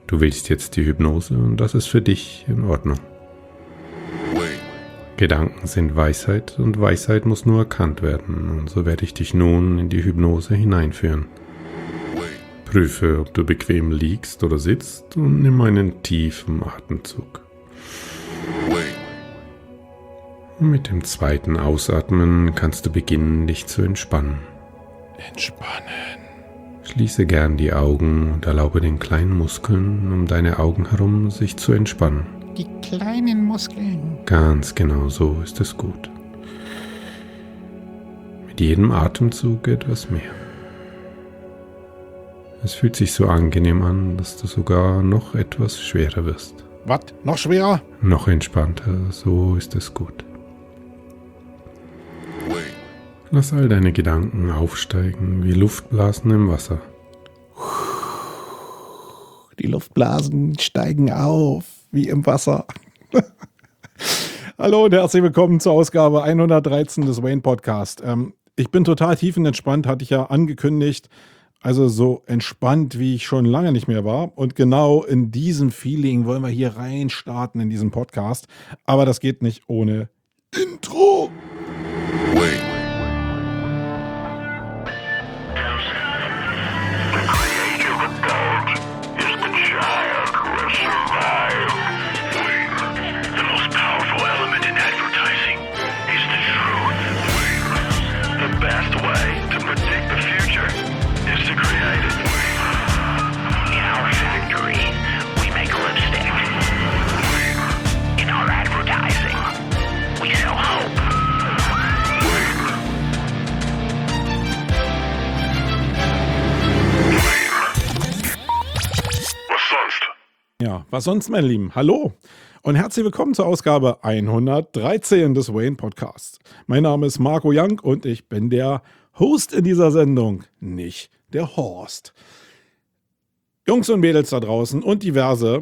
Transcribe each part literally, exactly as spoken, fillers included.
Du willst jetzt die Hypnose und das ist für dich in Ordnung. Gedanken sind Weisheit und Weisheit muss nur erkannt werden und so werde ich dich nun in die Hypnose hineinführen. Prüfe, ob du bequem liegst oder sitzt und nimm einen tiefen Atemzug. Und mit dem zweiten Ausatmen kannst du beginnen, dich zu entspannen. Entspannen. Schließe gern die Augen und erlaube den kleinen Muskeln um deine Augen herum sich zu entspannen. Die kleinen Muskeln. Ganz genau so ist es gut. Mit jedem Atemzug etwas mehr. Es fühlt sich so angenehm an, dass du sogar noch etwas schwerer wirst. Was? Noch schwerer? Noch entspannter, so ist es gut. Lass all deine Gedanken aufsteigen wie Luftblasen im Wasser. Die Luftblasen steigen auf wie im Wasser. Hallo und herzlich willkommen zur Ausgabe hundertdreizehn des Wayne Podcast. Ähm, ich bin total tiefenentspannt, hatte ich ja angekündigt. Also so entspannt, wie ich schon lange nicht mehr war. Und genau in diesem Feeling wollen wir hier rein starten in diesen Podcast. Aber das geht nicht ohne Intro. Wayne. Ja, was sonst, meine Lieben? Hallo und herzlich willkommen zur Ausgabe hundertdreizehn des Wayne Podcasts. Mein Name ist Marco Young und ich bin der Host in dieser Sendung, nicht der Horst. Jungs und Mädels da draußen und diverse,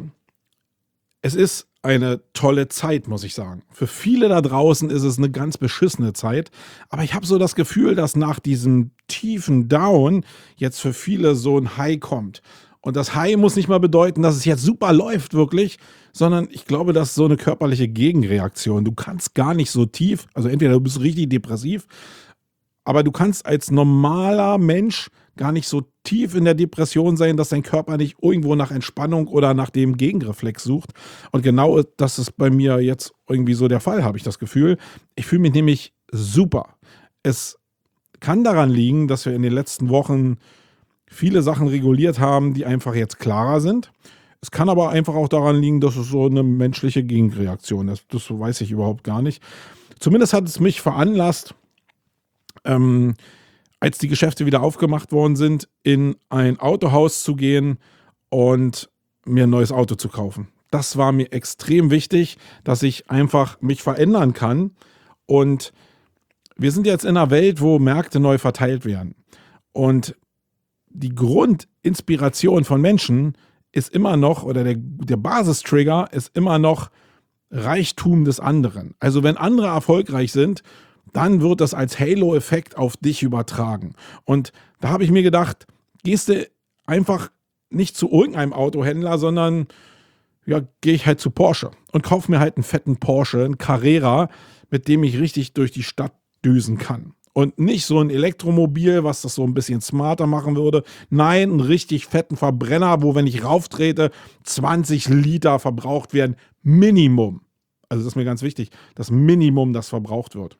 es ist eine tolle Zeit, muss ich sagen. Für viele da draußen ist es eine ganz beschissene Zeit, aber ich habe so das Gefühl, dass nach diesem tiefen Down jetzt für viele so ein High kommt. Und das High muss nicht mal bedeuten, dass es jetzt super läuft wirklich, sondern ich glaube, das ist so eine körperliche Gegenreaktion. Du kannst gar nicht so tief, also entweder du bist richtig depressiv, aber du kannst als normaler Mensch gar nicht so tief in der Depression sein, dass dein Körper nicht irgendwo nach Entspannung oder nach dem Gegenreflex sucht. Und genau das ist bei mir jetzt irgendwie so der Fall, habe ich das Gefühl. Ich fühle mich nämlich super. Es kann daran liegen, dass wir in den letzten Wochen viele Sachen reguliert haben, die einfach jetzt klarer sind. Es kann aber einfach auch daran liegen, dass es so eine menschliche Gegenreaktion ist. Das weiß ich überhaupt gar nicht. Zumindest hat es mich veranlasst, ähm, als die Geschäfte wieder aufgemacht worden sind, in ein Autohaus zu gehen und mir ein neues Auto zu kaufen. Das war mir extrem wichtig, dass ich einfach mich verändern kann. Und wir sind jetzt in einer Welt, wo Märkte neu verteilt werden. Und die Grundinspiration von Menschen ist immer noch, oder der, der Basistrigger ist immer noch Reichtum des anderen. Also wenn andere erfolgreich sind, dann wird das als Halo-Effekt auf dich übertragen. Und da habe ich mir gedacht, gehst du einfach nicht zu irgendeinem Autohändler, sondern ja, gehe ich halt zu Porsche und kaufe mir halt einen fetten Porsche, einen Carrera, mit dem ich richtig durch die Stadt düsen kann. Und nicht so ein Elektromobil, was das so ein bisschen smarter machen würde. Nein, einen richtig fetten Verbrenner, wo, wenn ich rauftrete, zwanzig Liter verbraucht werden. Minimum. Also das ist mir ganz wichtig. Das Minimum, das verbraucht wird.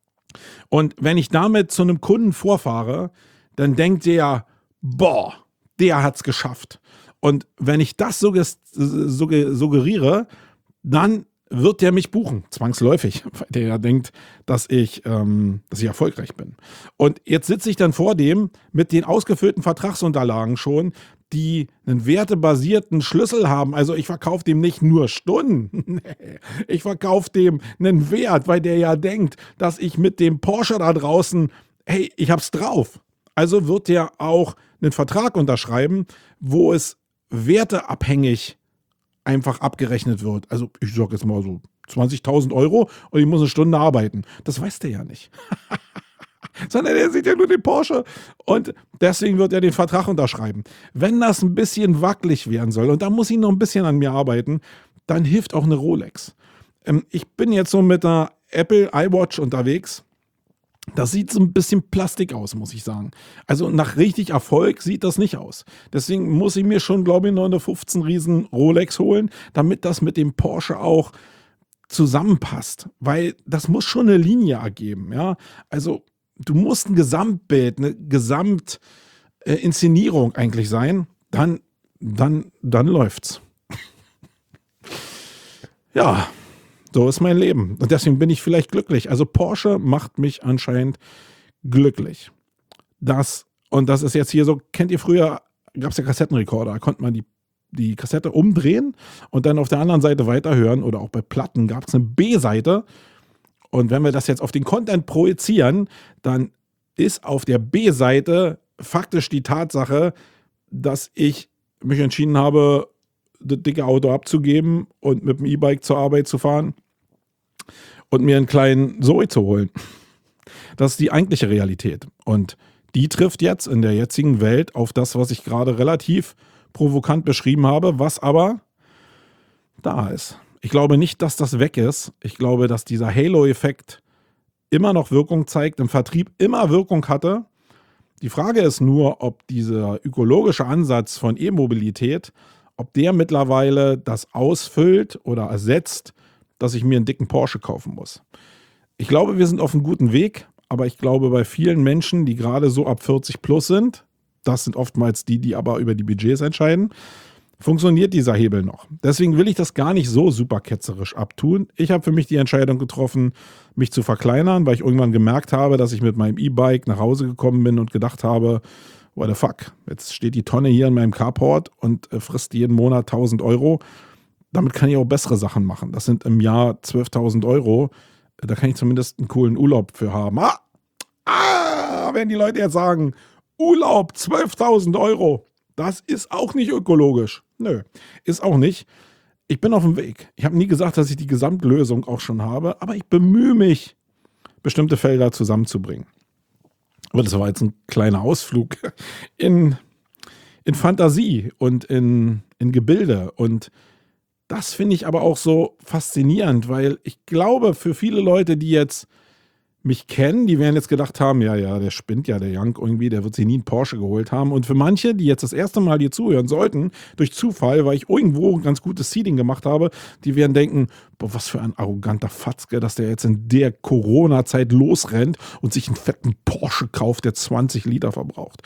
Und wenn ich damit zu einem Kunden vorfahre, dann denkt der, boah, der hat's geschafft. Und wenn ich das suggeriere, dann wird der mich buchen, zwangsläufig, weil der ja denkt, dass ich, ähm, dass ich erfolgreich bin. Und jetzt sitze ich dann vor dem mit den ausgefüllten Vertragsunterlagen schon, die einen wertebasierten Schlüssel haben. Also ich verkaufe dem nicht nur Stunden, ich verkaufe dem einen Wert, weil der ja denkt, dass ich mit dem Porsche da draußen, hey, ich hab's drauf. Also wird der auch einen Vertrag unterschreiben, wo es werteabhängig einfach abgerechnet wird. Also ich sage jetzt mal so zwanzigtausend Euro und ich muss eine Stunde arbeiten. Das weiß der ja nicht. sondern er sieht ja nur den Porsche und deswegen wird er den Vertrag unterschreiben. Wenn das ein bisschen wackelig werden soll und da muss ich noch ein bisschen an mir arbeiten, dann hilft auch eine Rolex. Ähm, ich bin jetzt so mit einer Apple iWatch unterwegs. Das sieht so ein bisschen Plastik aus, muss ich sagen. Also nach richtig Erfolg sieht das nicht aus. Deswegen muss ich mir schon, glaube ich, noch eine fünfzehn Riesen Rolex holen, damit das mit dem Porsche auch zusammenpasst. Weil das muss schon eine Linie ergeben. Ja? Also du musst ein Gesamtbild, eine Gesamtinszenierung eigentlich sein. Dann, dann, dann läuft's. Ja. So ist mein Leben. Und deswegen bin ich vielleicht glücklich. Also Porsche macht mich anscheinend glücklich. Das, und das ist jetzt hier so, kennt ihr früher, gab es ja Kassettenrekorder, da konnte man die, die Kassette umdrehen und dann auf der anderen Seite weiterhören oder auch bei Platten gab es eine B-Seite. Und wenn wir das jetzt auf den Content projizieren, dann ist auf der B-Seite faktisch die Tatsache, dass ich mich entschieden habe, das dicke Auto abzugeben und mit dem E-Bike zur Arbeit zu fahren und mir einen kleinen Zoe zu holen. Das ist die eigentliche Realität. Und die trifft jetzt in der jetzigen Welt auf das, was ich gerade relativ provokant beschrieben habe, was aber da ist. Ich glaube nicht, dass das weg ist. Ich glaube, dass dieser Halo-Effekt immer noch Wirkung zeigt, im Vertrieb immer Wirkung hatte. Die Frage ist nur, ob dieser ökologische Ansatz von E-Mobilität, ob der mittlerweile das ausfüllt oder ersetzt, dass ich mir einen dicken Porsche kaufen muss. Ich glaube, wir sind auf einem guten Weg, aber ich glaube, bei vielen Menschen, die gerade so ab vierzig plus sind, das sind oftmals die, die aber über die Budgets entscheiden, funktioniert dieser Hebel noch. Deswegen will ich das gar nicht so super ketzerisch abtun. Ich habe für mich die Entscheidung getroffen, mich zu verkleinern, weil ich irgendwann gemerkt habe, dass ich mit meinem E-Bike nach Hause gekommen bin und gedacht habe, what the fuck, jetzt steht die Tonne hier in meinem Carport und äh, frisst jeden Monat tausend Euro. Damit kann ich auch bessere Sachen machen. Das sind im Jahr zwölftausend Euro. Da kann ich zumindest einen coolen Urlaub für haben. Ah, ah wenn die Leute jetzt sagen, Urlaub, zwölftausend Euro, das ist auch nicht ökologisch. Nö, ist auch nicht. Ich bin auf dem Weg. Ich habe nie gesagt, dass ich die Gesamtlösung auch schon habe, aber ich bemühe mich, bestimmte Felder zusammenzubringen. Aber das war jetzt ein kleiner Ausflug in, in Fantasie und in, in Gebilde. Und das finde ich aber auch so faszinierend, weil ich glaube, für viele Leute, die jetzt mich kennen, die werden jetzt gedacht haben, ja, ja, der spinnt ja, der Young irgendwie, der wird sich nie einen Porsche geholt haben. Und für manche, die jetzt das erste Mal hier zuhören sollten, durch Zufall, weil ich irgendwo ein ganz gutes Seeding gemacht habe, die werden denken, boah, was für ein arroganter Fatzke, dass der jetzt in der Corona-Zeit losrennt und sich einen fetten Porsche kauft, der zwanzig Liter verbraucht.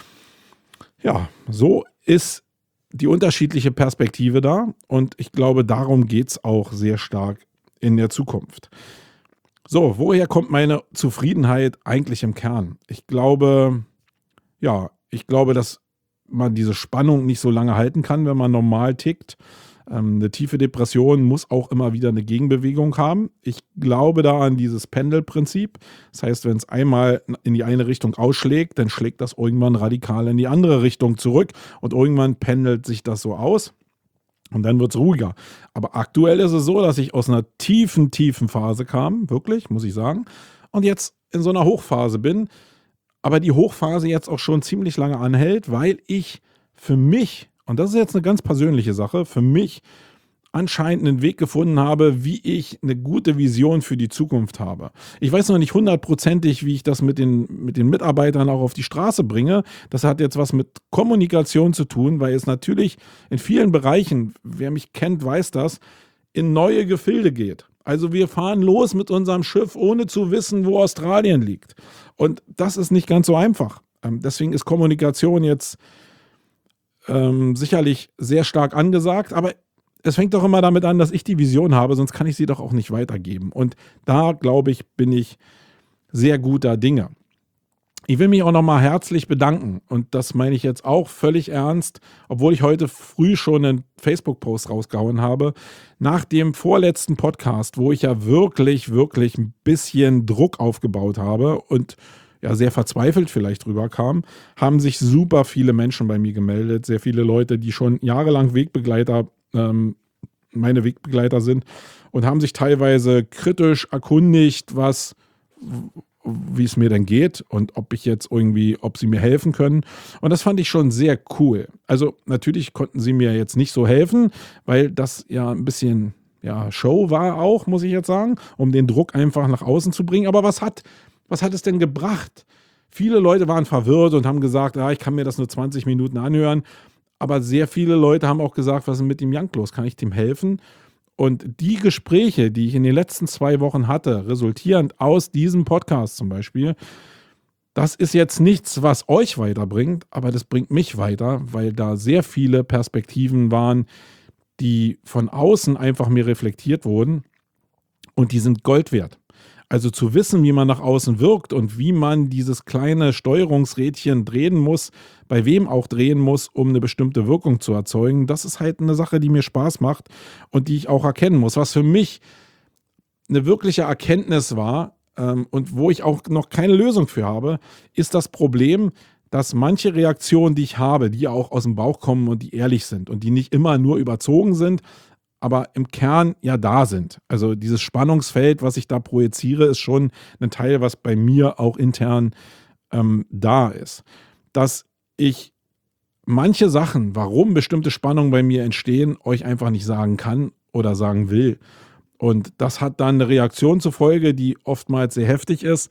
Ja, so ist die unterschiedliche Perspektive da und ich glaube, darum geht es auch sehr stark in der Zukunft. So, woher kommt meine Zufriedenheit eigentlich im Kern? Ich glaube, ja, ich glaube, dass man diese Spannung nicht so lange halten kann, wenn man normal tickt. Ähm, eine tiefe Depression muss auch immer wieder eine Gegenbewegung haben. Ich glaube da an dieses Pendelprinzip. Das heißt, wenn es einmal in die eine Richtung ausschlägt, dann schlägt das irgendwann radikal in die andere Richtung zurück und irgendwann pendelt sich das so aus. Und dann wird es ruhiger. Aber aktuell ist es so, dass ich aus einer tiefen, tiefen Phase kam, wirklich, muss ich sagen, und jetzt in so einer Hochphase bin. Aber die Hochphase jetzt auch schon ziemlich lange anhält, weil ich für mich, und das ist jetzt eine ganz persönliche Sache, für mich anscheinend einen Weg gefunden habe, wie ich eine gute Vision für die Zukunft habe. Ich weiß noch nicht hundertprozentig, wie ich das mit den, mit den Mitarbeitern auch auf die Straße bringe. Das hat jetzt was mit Kommunikation zu tun, weil es natürlich in vielen Bereichen, wer mich kennt, weiß das, in neue Gefilde geht. Also wir fahren los mit unserem Schiff, ohne zu wissen, wo Australien liegt. Und das ist nicht ganz so einfach. Ähm, deswegen ist Kommunikation jetzt ähm, sicherlich sehr stark angesagt, aber es fängt doch immer damit an, dass ich die Vision habe, sonst kann ich sie doch auch nicht weitergeben. Und da, glaube ich, bin ich sehr guter Dinge. Ich will mich auch nochmal herzlich bedanken. Und das meine ich jetzt auch völlig ernst, obwohl ich heute früh schon einen Facebook-Post rausgehauen habe. Nach dem vorletzten Podcast, wo ich ja wirklich, wirklich ein bisschen Druck aufgebaut habe und ja sehr verzweifelt vielleicht rüberkam, haben sich super viele Menschen bei mir gemeldet. Sehr viele Leute, die schon jahrelang Wegbegleiter meine Wegbegleiter sind und haben sich teilweise kritisch erkundigt, was wie es mir denn geht und ob ich jetzt irgendwie, ob sie mir helfen können. Und das fand ich schon sehr cool. Also natürlich konnten sie mir jetzt nicht so helfen, weil das ja ein bisschen ja, Show war auch, muss ich jetzt sagen, um den Druck einfach nach außen zu bringen. Aber was hat, was hat es denn gebracht? Viele Leute waren verwirrt und haben gesagt, ja, ich kann mir das nur zwanzig Minuten anhören. Aber sehr viele Leute haben auch gesagt, was ist mit dem Jank los? Kann ich dem helfen? Und die Gespräche, die ich in den letzten zwei Wochen hatte, resultierend aus diesem Podcast zum Beispiel, das ist jetzt nichts, was euch weiterbringt, aber das bringt mich weiter, weil da sehr viele Perspektiven waren, die von außen einfach mir reflektiert wurden und die sind Gold wert. Also zu wissen, wie man nach außen wirkt und wie man dieses kleine Steuerungsrädchen drehen muss, bei wem auch drehen muss, um eine bestimmte Wirkung zu erzeugen, das ist halt eine Sache, die mir Spaß macht und die ich auch erkennen muss. Was für mich eine wirkliche Erkenntnis war ähm, und wo ich auch noch keine Lösung für habe, ist das Problem, dass manche Reaktionen, die ich habe, die auch aus dem Bauch kommen und die ehrlich sind und die nicht immer nur überzogen sind, aber im Kern ja da sind. Also dieses Spannungsfeld, was ich da projiziere, ist schon ein Teil, was bei mir auch intern ähm, da ist. Dass ich manche Sachen, warum bestimmte Spannungen bei mir entstehen, euch einfach nicht sagen kann oder sagen will. Und das hat dann eine Reaktion zur Folge, die oftmals sehr heftig ist.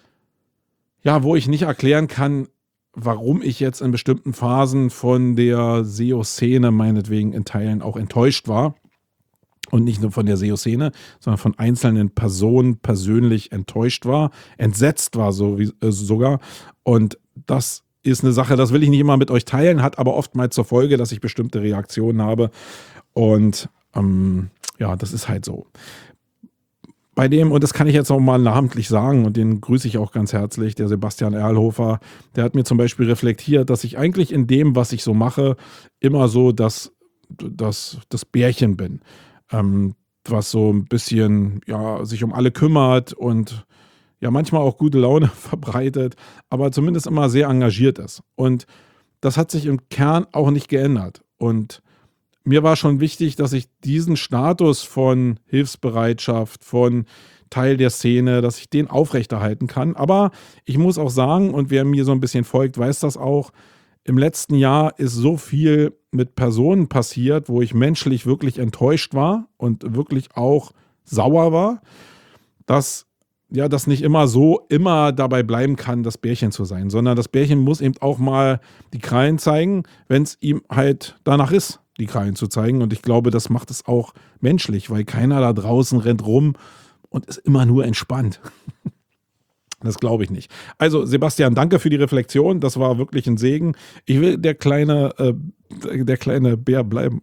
Ja, wo ich nicht erklären kann, warum ich jetzt in bestimmten Phasen von der S E O-Szene meinetwegen in Teilen auch enttäuscht war. Und nicht nur von der S E O-Szene, sondern von einzelnen Personen persönlich enttäuscht war, entsetzt war so wie, äh, sogar. Und das ist eine Sache, das will ich nicht immer mit euch teilen, hat aber oftmals zur Folge, dass ich bestimmte Reaktionen habe. Und ähm, ja, das ist halt so. Bei dem, und das kann ich jetzt auch mal namentlich sagen, und den grüße ich auch ganz herzlich, der Sebastian Erlhofer, der hat mir zum Beispiel reflektiert, dass ich eigentlich in dem, was ich so mache, immer so das, das, das Bärchen bin. Ähm, was so ein bisschen ja, sich um alle kümmert und ja manchmal auch gute Laune verbreitet, aber zumindest immer sehr engagiert ist. Und das hat sich im Kern auch nicht geändert. Und mir war schon wichtig, dass ich diesen Status von Hilfsbereitschaft, von Teil der Szene, dass ich den aufrechterhalten kann. Aber ich muss auch sagen, und wer mir so ein bisschen folgt, weiß das auch, im letzten Jahr ist so viel mit Personen passiert, wo ich menschlich wirklich enttäuscht war und wirklich auch sauer war, dass ja das nicht immer so immer dabei bleiben kann, das Bärchen zu sein, sondern das Bärchen muss eben auch mal die Krallen zeigen, wenn es ihm halt danach ist, die Krallen zu zeigen. Und ich glaube, das macht es auch menschlich, weil keiner da draußen rennt rum und ist immer nur entspannt. Das glaube ich nicht. Also Sebastian, danke für die Reflexion. Das war wirklich ein Segen. Ich will der kleine, äh, der kleine Bär bleiben,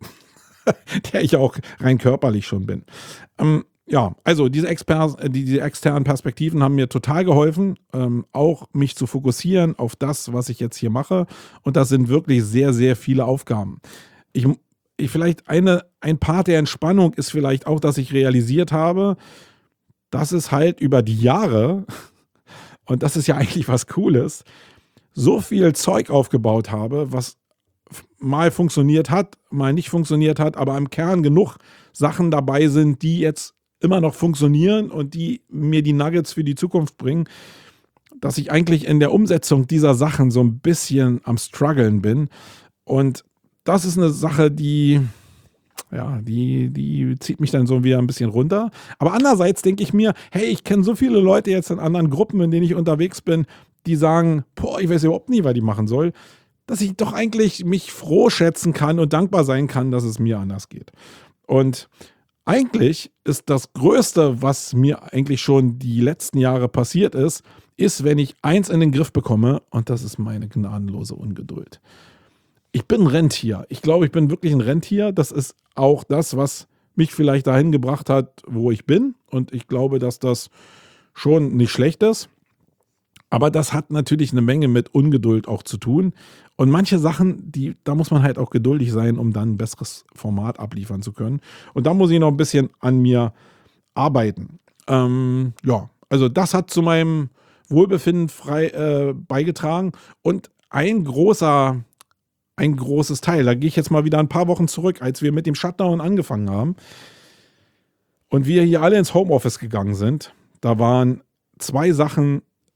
der ich auch rein körperlich schon bin. Ähm, ja, also diese, Exper die, diese externen Perspektiven haben mir total geholfen, ähm, auch mich zu fokussieren auf das, was ich jetzt hier mache. Und das sind wirklich sehr, sehr viele Aufgaben. Ich, ich vielleicht eine, ein Part der Entspannung ist vielleicht auch, dass ich realisiert habe, dass es halt über die Jahre, und das ist ja eigentlich was Cooles, so viel Zeug aufgebaut habe, was mal funktioniert hat, mal nicht funktioniert hat, aber im Kern genug Sachen dabei sind, die jetzt immer noch funktionieren und die mir die Nuggets für die Zukunft bringen, dass ich eigentlich in der Umsetzung dieser Sachen so ein bisschen am struggeln bin. Und das ist eine Sache, die, ja, die, die zieht mich dann so wieder ein bisschen runter. Aber andererseits denke ich mir, hey, ich kenne so viele Leute jetzt in anderen Gruppen, in denen ich unterwegs bin, die sagen, boah, ich weiß überhaupt nie, was ich machen soll, dass ich doch eigentlich mich froh schätzen kann und dankbar sein kann, dass es mir anders geht. Und eigentlich ist das Größte, was mir eigentlich schon die letzten Jahre passiert ist, ist, wenn ich eins in den Griff bekomme, und das ist meine gnadenlose Ungeduld. Ich bin ein Rentier. Ich glaube, ich bin wirklich ein Rentier. Das ist auch das, was mich vielleicht dahin gebracht hat, wo ich bin. Und ich glaube, dass das schon nicht schlecht ist. Aber das hat natürlich eine Menge mit Ungeduld auch zu tun. Und manche Sachen, die, da muss man halt auch geduldig sein, um dann ein besseres Format abliefern zu können. Und da muss ich noch ein bisschen an mir arbeiten. Ähm, ja, also das hat zu meinem Wohlbefinden frei äh, beigetragen. Und ein großer, ein großes Teil, da gehe ich jetzt mal wieder ein paar Wochen zurück, als wir mit dem Shutdown angefangen haben und wir hier alle ins Homeoffice gegangen sind, da waren zwei Sachen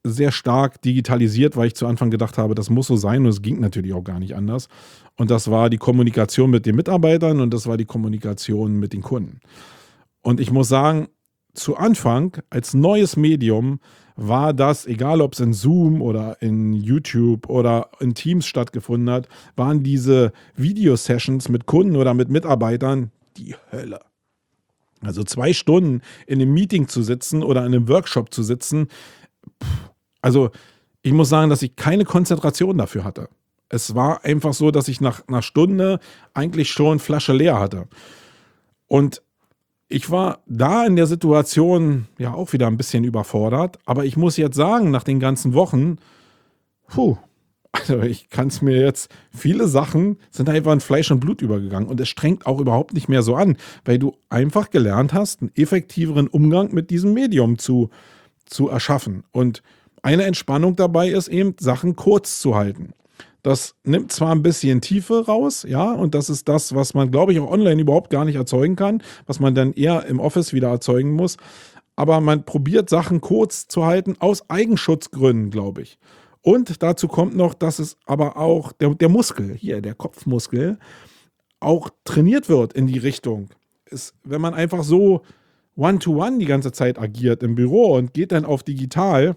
sehr stark digitalisiert, weil ich zu Anfang gedacht habe, das muss so sein und es ging natürlich auch gar nicht anders. Und das war die Kommunikation mit den Mitarbeitern und das war die Kommunikation mit den Kunden. Und ich muss sagen, zu Anfang als neues Medium war das, egal ob es in Zoom oder in YouTube oder in Teams stattgefunden hat, waren diese Videosessions mit Kunden oder mit Mitarbeitern die Hölle. Also zwei Stunden in einem Meeting zu sitzen oder in einem Workshop zu sitzen, pff, also ich muss sagen, dass ich keine Konzentration dafür hatte. Es war einfach so, dass ich nach einer Stunde eigentlich schon Flasche leer hatte. Und ich war da in der Situation ja auch wieder ein bisschen überfordert, aber ich muss jetzt sagen, nach den ganzen Wochen, puh, also ich kann es mir jetzt, viele Sachen sind einfach in Fleisch und Blut übergegangen und es strengt auch überhaupt nicht mehr so an, weil du einfach gelernt hast, einen effektiveren Umgang mit diesem Medium zu, zu erschaffen. Und eine Entspannung dabei ist eben, Sachen kurz zu halten. Das nimmt zwar ein bisschen Tiefe raus, ja, und das ist das, was man, glaube ich, auch online überhaupt gar nicht erzeugen kann, was man dann eher im Office wieder erzeugen muss. Aber man probiert Sachen kurz zu halten, aus Eigenschutzgründen, glaube ich. Und dazu kommt noch, dass es aber auch der, der Muskel, hier, der Kopfmuskel, auch trainiert wird in die Richtung. Ist, wenn man einfach so one-to-one die ganze Zeit agiert im Büro und geht dann auf digital,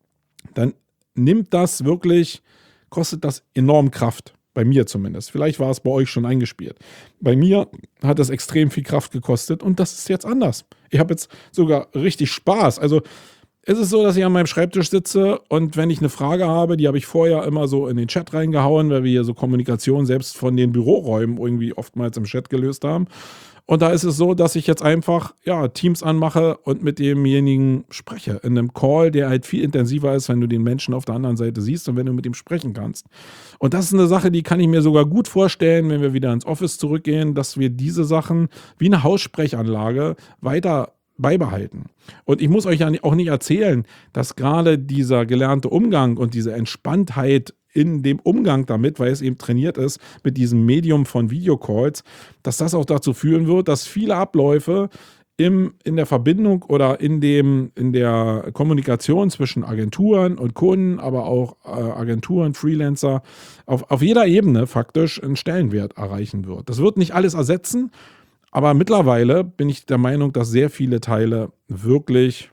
dann nimmt das wirklich, kostet das enorm Kraft. Bei mir zumindest. Vielleicht war es bei euch schon eingespielt. Bei mir hat es extrem viel Kraft gekostet und das ist jetzt anders. Ich habe jetzt sogar richtig Spaß. Also es ist so, dass ich an meinem Schreibtisch sitze und wenn ich eine Frage habe, die habe ich vorher immer so in den Chat reingehauen, weil wir hier so Kommunikation selbst von den Büroräumen irgendwie oftmals im Chat gelöst haben. Und da ist es so, dass ich jetzt einfach ja, Teams anmache und mit demjenigen spreche. In einem Call, der halt viel intensiver ist, wenn du den Menschen auf der anderen Seite siehst und wenn du mit ihm sprechen kannst. Und das ist eine Sache, die kann ich mir sogar gut vorstellen, wenn wir wieder ins Office zurückgehen, dass wir diese Sachen wie eine Haussprechanlage weiter beibehalten. Und ich muss euch ja auch nicht erzählen, dass gerade dieser gelernte Umgang und diese Entspanntheit in dem Umgang damit, weil es eben trainiert ist mit diesem Medium von Videocalls, dass das auch dazu führen wird, dass viele Abläufe im, in der Verbindung oder in, dem, in der Kommunikation zwischen Agenturen und Kunden, aber auch äh, Agenturen, Freelancer, auf, auf jeder Ebene faktisch einen Stellenwert erreichen wird. Das wird nicht alles ersetzen, aber mittlerweile bin ich der Meinung, dass sehr viele Teile wirklich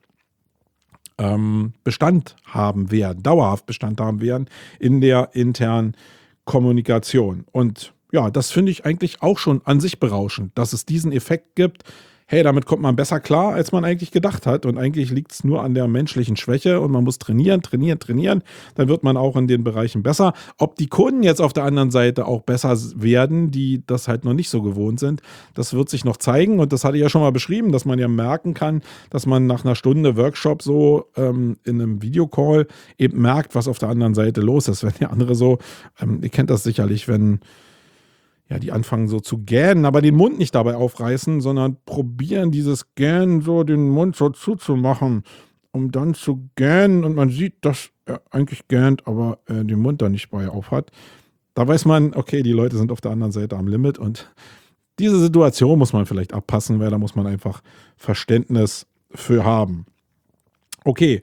ähm, Bestand haben werden, dauerhaft Bestand haben werden in der internen Kommunikation. Und ja, das finde ich eigentlich auch schon an sich berauschend, dass es diesen Effekt gibt. Hey, damit kommt man besser klar, als man eigentlich gedacht hat. Und eigentlich liegt es nur an der menschlichen Schwäche und man muss trainieren, trainieren, trainieren. Dann wird man auch in den Bereichen besser. Ob die Kunden jetzt auf der anderen Seite auch besser werden, die das halt noch nicht so gewohnt sind, das wird sich noch zeigen. Und das hatte ich ja schon mal beschrieben, dass man ja merken kann, dass man nach einer Stunde Workshop so ähm, in einem Videocall eben merkt, was auf der anderen Seite los ist. Wenn der andere so, ähm, ihr kennt das sicherlich, wenn ja, die anfangen so zu gähnen, aber den Mund nicht dabei aufreißen, sondern probieren dieses Gähnen so den Mund so zuzumachen, um dann zu gähnen und man sieht, dass er eigentlich gähnt, aber äh, den Mund da nicht bei auf hat. Da weiß man, okay, die Leute sind auf der anderen Seite am Limit und diese Situation muss man vielleicht abpassen, weil da muss man einfach Verständnis für haben. Okay.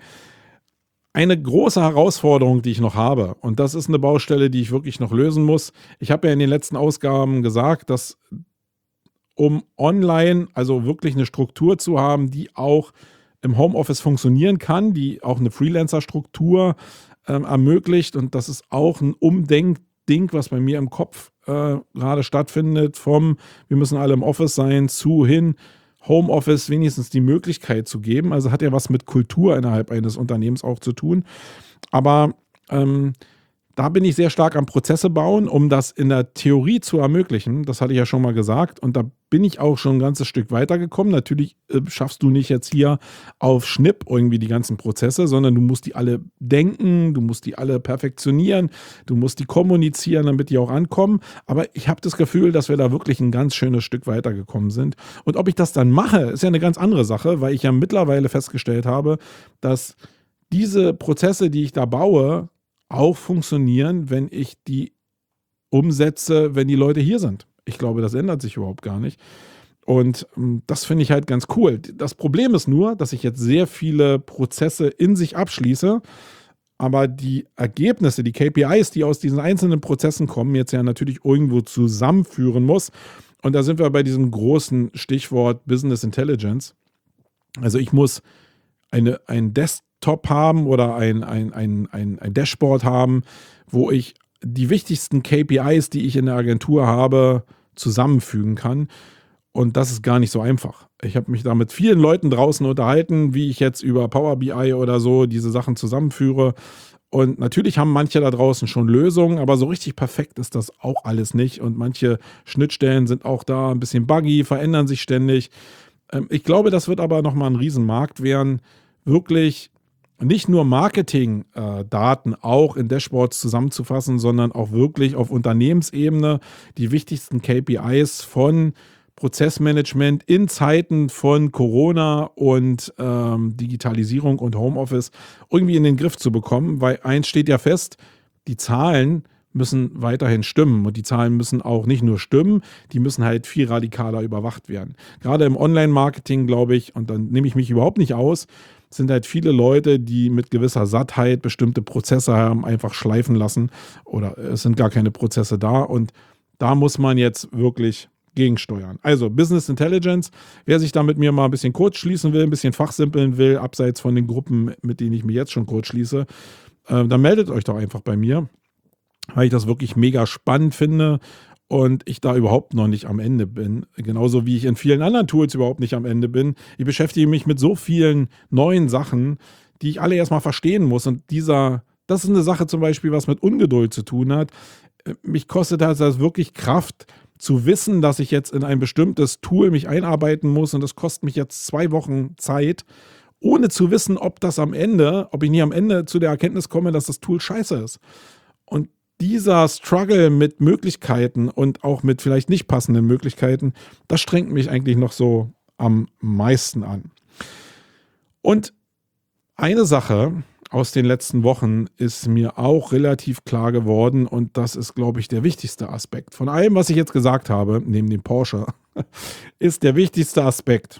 Eine große Herausforderung, die ich noch habe, und das ist eine Baustelle, die ich wirklich noch lösen muss. Ich habe ja in den letzten Ausgaben gesagt, dass um online, also wirklich eine Struktur zu haben, die auch im Homeoffice funktionieren kann, die auch eine Freelancer-Struktur äh, ermöglicht, und das ist auch ein Umdenkding, was bei mir im Kopf äh, gerade stattfindet, vom wir müssen alle im Office sein, zu hin, Homeoffice wenigstens die Möglichkeit zu geben. Also hat ja was mit Kultur innerhalb eines Unternehmens auch zu tun. Aber ähm, da bin ich sehr stark am Prozesse bauen, um das in der Theorie zu ermöglichen. Das hatte ich ja schon mal gesagt. Und da bin ich auch schon ein ganzes Stück weitergekommen. Natürlich äh, schaffst du nicht jetzt hier auf Schnipp irgendwie die ganzen Prozesse, sondern du musst die alle denken, du musst die alle perfektionieren, du musst die kommunizieren, damit die auch ankommen. Aber ich habe das Gefühl, dass wir da wirklich ein ganz schönes Stück weitergekommen sind. Und ob ich das dann mache, ist ja eine ganz andere Sache, weil ich ja mittlerweile festgestellt habe, dass diese Prozesse, die ich da baue, auch funktionieren, wenn ich die umsetze, wenn die Leute hier sind. Ich glaube, das ändert sich überhaupt gar nicht. Und ähm, das finde ich halt ganz cool. Das Problem ist nur, dass ich jetzt sehr viele Prozesse in sich abschließe, aber die Ergebnisse, die K P Is, die aus diesen einzelnen Prozessen kommen, jetzt ja natürlich irgendwo zusammenführen muss. Und da sind wir bei diesem großen Stichwort Business Intelligence. Also ich muss eine, ein Desktop haben oder ein, ein, ein, ein, ein Dashboard haben, wo ich die wichtigsten K P Is, die ich in der Agentur habe, zusammenfügen kann. Und das ist gar nicht so einfach. Ich habe mich da mit vielen Leuten draußen unterhalten, wie ich jetzt über Power B I oder so diese Sachen zusammenführe. Und natürlich haben manche da draußen schon Lösungen, aber so richtig perfekt ist das auch alles nicht. Und manche Schnittstellen sind auch da ein bisschen buggy, verändern sich ständig. Ähm, ich glaube, das wird aber nochmal ein Riesenmarkt werden, wirklich nicht nur Marketing-Daten äh, auch in Dashboards zusammenzufassen, sondern auch wirklich auf Unternehmensebene die wichtigsten K P Is von Prozessmanagement in Zeiten von Corona und ähm, Digitalisierung und Homeoffice irgendwie in den Griff zu bekommen, weil eins steht ja fest, die Zahlen müssen weiterhin stimmen und die Zahlen müssen auch nicht nur stimmen, die müssen halt viel radikaler überwacht werden. Gerade im Online-Marketing, glaube ich, und dann nehme ich mich überhaupt nicht aus, sind halt viele Leute, die mit gewisser Sattheit bestimmte Prozesse haben, einfach schleifen lassen oder es sind gar keine Prozesse da und da muss man jetzt wirklich gegensteuern. Also Business Intelligence, wer sich da mit mir mal ein bisschen kurz schließen will, ein bisschen fachsimpeln will, abseits von den Gruppen, mit denen ich mich jetzt schon kurz schließe, äh, dann meldet euch doch einfach bei mir, weil ich das wirklich mega spannend finde und ich da überhaupt noch nicht am Ende bin. Genauso wie ich in vielen anderen Tools überhaupt nicht am Ende bin. Ich beschäftige mich mit so vielen neuen Sachen, die ich alle erstmal verstehen muss und dieser, das ist eine Sache zum Beispiel, was mit Ungeduld zu tun hat. Mich kostet das wirklich Kraft, zu wissen, dass ich jetzt in ein bestimmtes Tool mich einarbeiten muss und das kostet mich jetzt zwei Wochen Zeit, ohne zu wissen, ob das am Ende, ob ich nie am Ende zu der Erkenntnis komme, dass das Tool scheiße ist. Und dieser Struggle mit Möglichkeiten und auch mit vielleicht nicht passenden Möglichkeiten, das strengt mich eigentlich noch so am meisten an. Und eine Sache aus den letzten Wochen ist mir auch relativ klar geworden und das ist, glaube ich, der wichtigste Aspekt. Von allem, was ich jetzt gesagt habe, neben dem Porsche, ist der wichtigste Aspekt,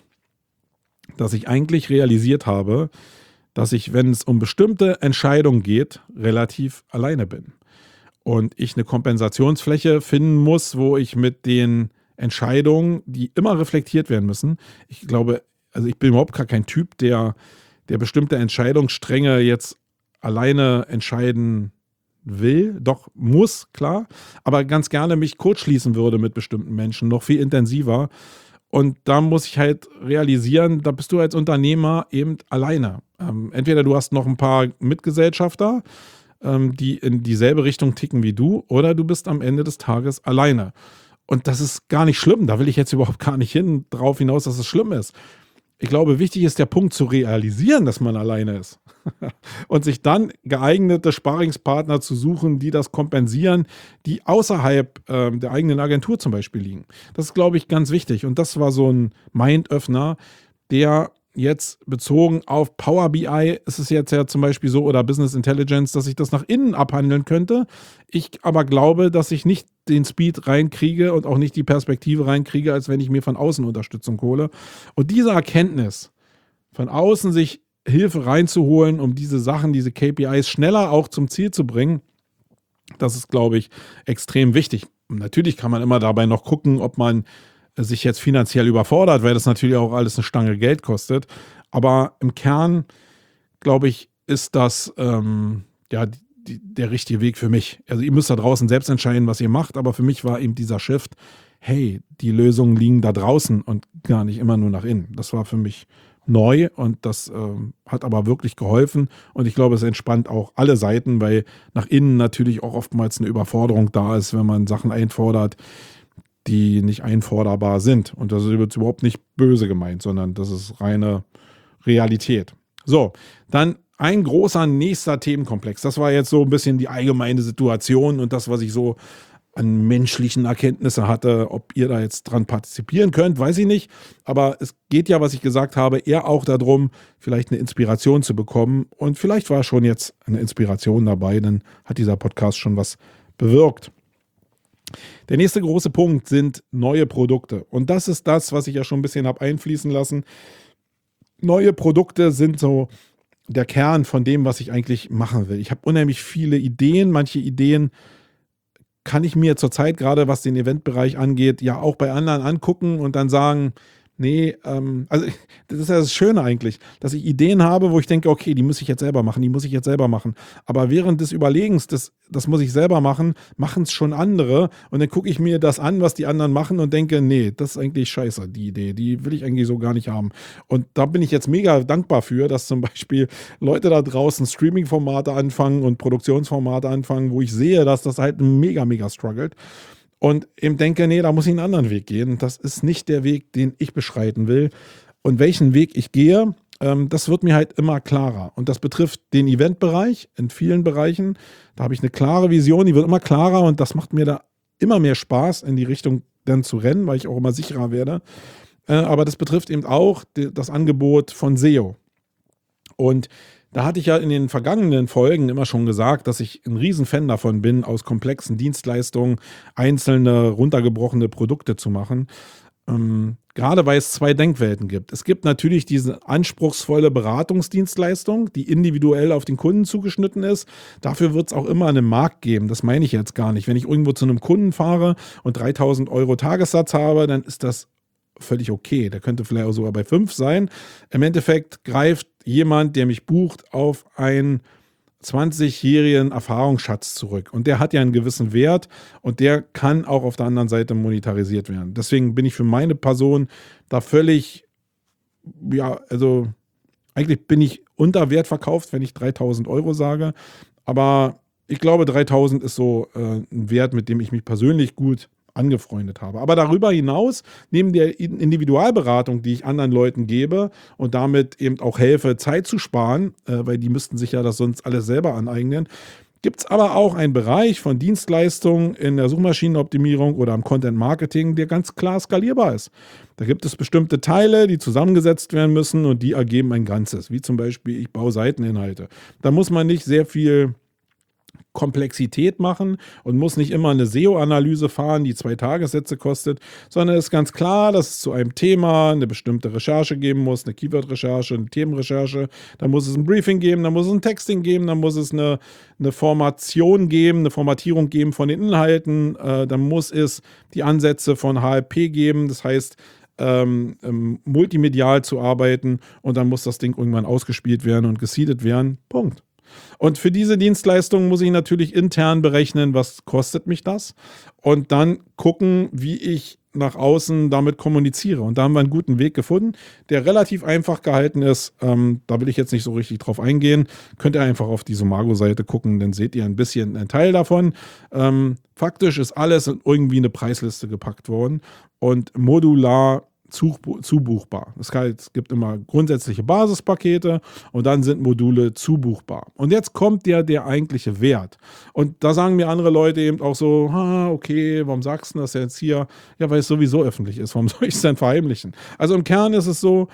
dass ich eigentlich realisiert habe, dass ich, wenn es um bestimmte Entscheidungen geht, relativ alleine bin. Und ich eine Kompensationsfläche finden muss, wo ich mit den Entscheidungen, die immer reflektiert werden müssen, ich glaube, also ich bin überhaupt gar kein Typ, der der bestimmte Entscheidungsstränge jetzt alleine entscheiden will, doch muss, klar, aber ganz gerne mich kurzschließen würde mit bestimmten Menschen, noch viel intensiver. Und da muss ich halt realisieren, da bist du als Unternehmer eben alleine. Ähm, entweder du hast noch ein paar Mitgesellschafter, ähm, die in dieselbe Richtung ticken wie du, oder du bist am Ende des Tages alleine. Und das ist gar nicht schlimm, da will ich jetzt überhaupt gar nicht hin drauf hinaus, dass es schlimm ist. Ich glaube, wichtig ist der Punkt zu realisieren, dass man alleine ist und sich dann geeignete Sparringspartner zu suchen, die das kompensieren, die außerhalb ähm, der eigenen Agentur zum Beispiel liegen. Das ist, glaube ich, ganz wichtig und das war so ein Mindöffner, der jetzt bezogen auf Power B I ist es jetzt ja zum Beispiel so oder Business Intelligence, dass ich das nach innen abhandeln könnte. Ich aber glaube, dass ich nicht den Speed reinkriege und auch nicht die Perspektive reinkriege, als wenn ich mir von außen Unterstützung hole. Und diese Erkenntnis, von außen sich Hilfe reinzuholen, um diese Sachen, diese K P Is schneller auch zum Ziel zu bringen, das ist, glaube ich, extrem wichtig. Und natürlich kann man immer dabei noch gucken, ob man sich jetzt finanziell überfordert, weil das natürlich auch alles eine Stange Geld kostet. Aber im Kern, glaube ich, ist das ähm, ja die, der richtige Weg für mich. Also ihr müsst da draußen selbst entscheiden, was ihr macht, aber für mich war eben dieser Shift, hey, die Lösungen liegen da draußen und gar nicht immer nur nach innen. Das war für mich neu und das ähm, hat aber wirklich geholfen und ich glaube, es entspannt auch alle Seiten, weil nach innen natürlich auch oftmals eine Überforderung da ist, wenn man Sachen einfordert, die nicht einforderbar sind. Und das ist jetzt überhaupt nicht böse gemeint, sondern das ist reine Realität. So, dann ein großer nächster Themenkomplex. Das war jetzt so ein bisschen die allgemeine Situation und das, was ich so an menschlichen Erkenntnissen hatte. Ob ihr da jetzt dran partizipieren könnt, weiß ich nicht. Aber es geht ja, was ich gesagt habe, eher auch darum, vielleicht eine Inspiration zu bekommen. Und vielleicht war schon jetzt eine Inspiration dabei, dann hat dieser Podcast schon was bewirkt. Der nächste große Punkt sind neue Produkte. Und das ist das, was ich ja schon ein bisschen habe einfließen lassen. Neue Produkte sind so der Kern von dem, was ich eigentlich machen will. Ich habe unheimlich viele Ideen. Manche Ideen kann ich mir zurzeit, gerade was den Eventbereich angeht, ja auch bei anderen angucken und dann sagen, nee, ähm, also das ist ja das Schöne eigentlich, dass ich Ideen habe, wo ich denke, okay, die muss ich jetzt selber machen, die muss ich jetzt selber machen. Aber während des Überlegens, das, das muss ich selber machen, machen es schon andere und dann gucke ich mir das an, was die anderen machen und denke, nee, das ist eigentlich scheiße, die Idee, die will ich eigentlich so gar nicht haben. Und da bin ich jetzt mega dankbar für, dass zum Beispiel Leute da draußen Streaming-Formate anfangen und Produktionsformate anfangen, wo ich sehe, dass das halt mega, mega struggelt. Und eben denke, nee, da muss ich einen anderen Weg gehen. Das ist nicht der Weg, den ich beschreiten will. Und welchen Weg ich gehe, ähm, das wird mir halt immer klarer. Und das betrifft den Eventbereich in vielen Bereichen. Da habe ich eine klare Vision, die wird immer klarer und das macht mir da immer mehr Spaß, in die Richtung dann zu rennen, weil ich auch immer sicherer werde. Äh, aber das betrifft eben auch die, das Angebot von S E O. Und da hatte ich ja in den vergangenen Folgen immer schon gesagt, dass ich ein Riesenfan davon bin, aus komplexen Dienstleistungen einzelne runtergebrochene Produkte zu machen. Ähm, gerade weil es zwei Denkwelten gibt. Es gibt natürlich diese anspruchsvolle Beratungsdienstleistung, die individuell auf den Kunden zugeschnitten ist. Dafür wird es auch immer einen Markt geben. Das meine ich jetzt gar nicht. Wenn ich irgendwo zu einem Kunden fahre und dreitausend Euro Tagessatz habe, dann ist das völlig okay. Der könnte vielleicht auch sogar bei fünf sein. Im Endeffekt greift jemand, der mich bucht, auf einen zwanzigjährigen Erfahrungsschatz zurück. Und der hat ja einen gewissen Wert und der kann auch auf der anderen Seite monetarisiert werden. Deswegen bin ich für meine Person da völlig, ja, also eigentlich bin ich unter Wert verkauft, wenn ich dreitausend Euro sage. Aber ich glaube, dreitausend ist so äh, ein Wert, mit dem ich mich persönlich gut angefreundet habe. Aber darüber hinaus, neben der Individualberatung, die ich anderen Leuten gebe und damit eben auch helfe, Zeit zu sparen, äh, weil die müssten sich ja das sonst alles selber aneignen, gibt es aber auch einen Bereich von Dienstleistungen in der Suchmaschinenoptimierung oder im Content Marketing, der ganz klar skalierbar ist. Da gibt es bestimmte Teile, die zusammengesetzt werden müssen und die ergeben ein Ganzes, wie zum Beispiel, ich baue Seiteninhalte. Da muss man nicht sehr viel Komplexität machen und muss nicht immer eine S E O-Analyse fahren, die zwei Tagessätze kostet, sondern es ist ganz klar, dass es zu einem Thema eine bestimmte Recherche geben muss, eine Keyword-Recherche, eine Themenrecherche, dann muss es ein Briefing geben, dann muss es ein Texting geben, dann muss es eine, eine Formation geben, eine Formatierung geben von den Inhalten, äh, dann muss es die Ansätze von H L P geben, das heißt, ähm, ähm, multimedial zu arbeiten und dann muss das Ding irgendwann ausgespielt werden und geseedet werden, Punkt. Und für diese Dienstleistung muss ich natürlich intern berechnen, was kostet mich das und dann gucken, wie ich nach außen damit kommuniziere. Und da haben wir einen guten Weg gefunden, der relativ einfach gehalten ist. Ähm, da will ich jetzt nicht so richtig drauf eingehen. Könnt ihr einfach auf die Somago-Seite gucken, dann seht ihr ein bisschen einen Teil davon. Ähm, faktisch ist alles in irgendwie eine Preisliste gepackt worden und modular zubuchbar. Das heißt, es gibt immer grundsätzliche Basispakete und dann sind Module zubuchbar. Und jetzt kommt der, der eigentliche Wert. Und da sagen mir andere Leute eben auch so, ah, okay, warum sagst du das jetzt hier? Ja, weil es sowieso öffentlich ist. Warum soll ich es denn verheimlichen? Also im Kern ist es so,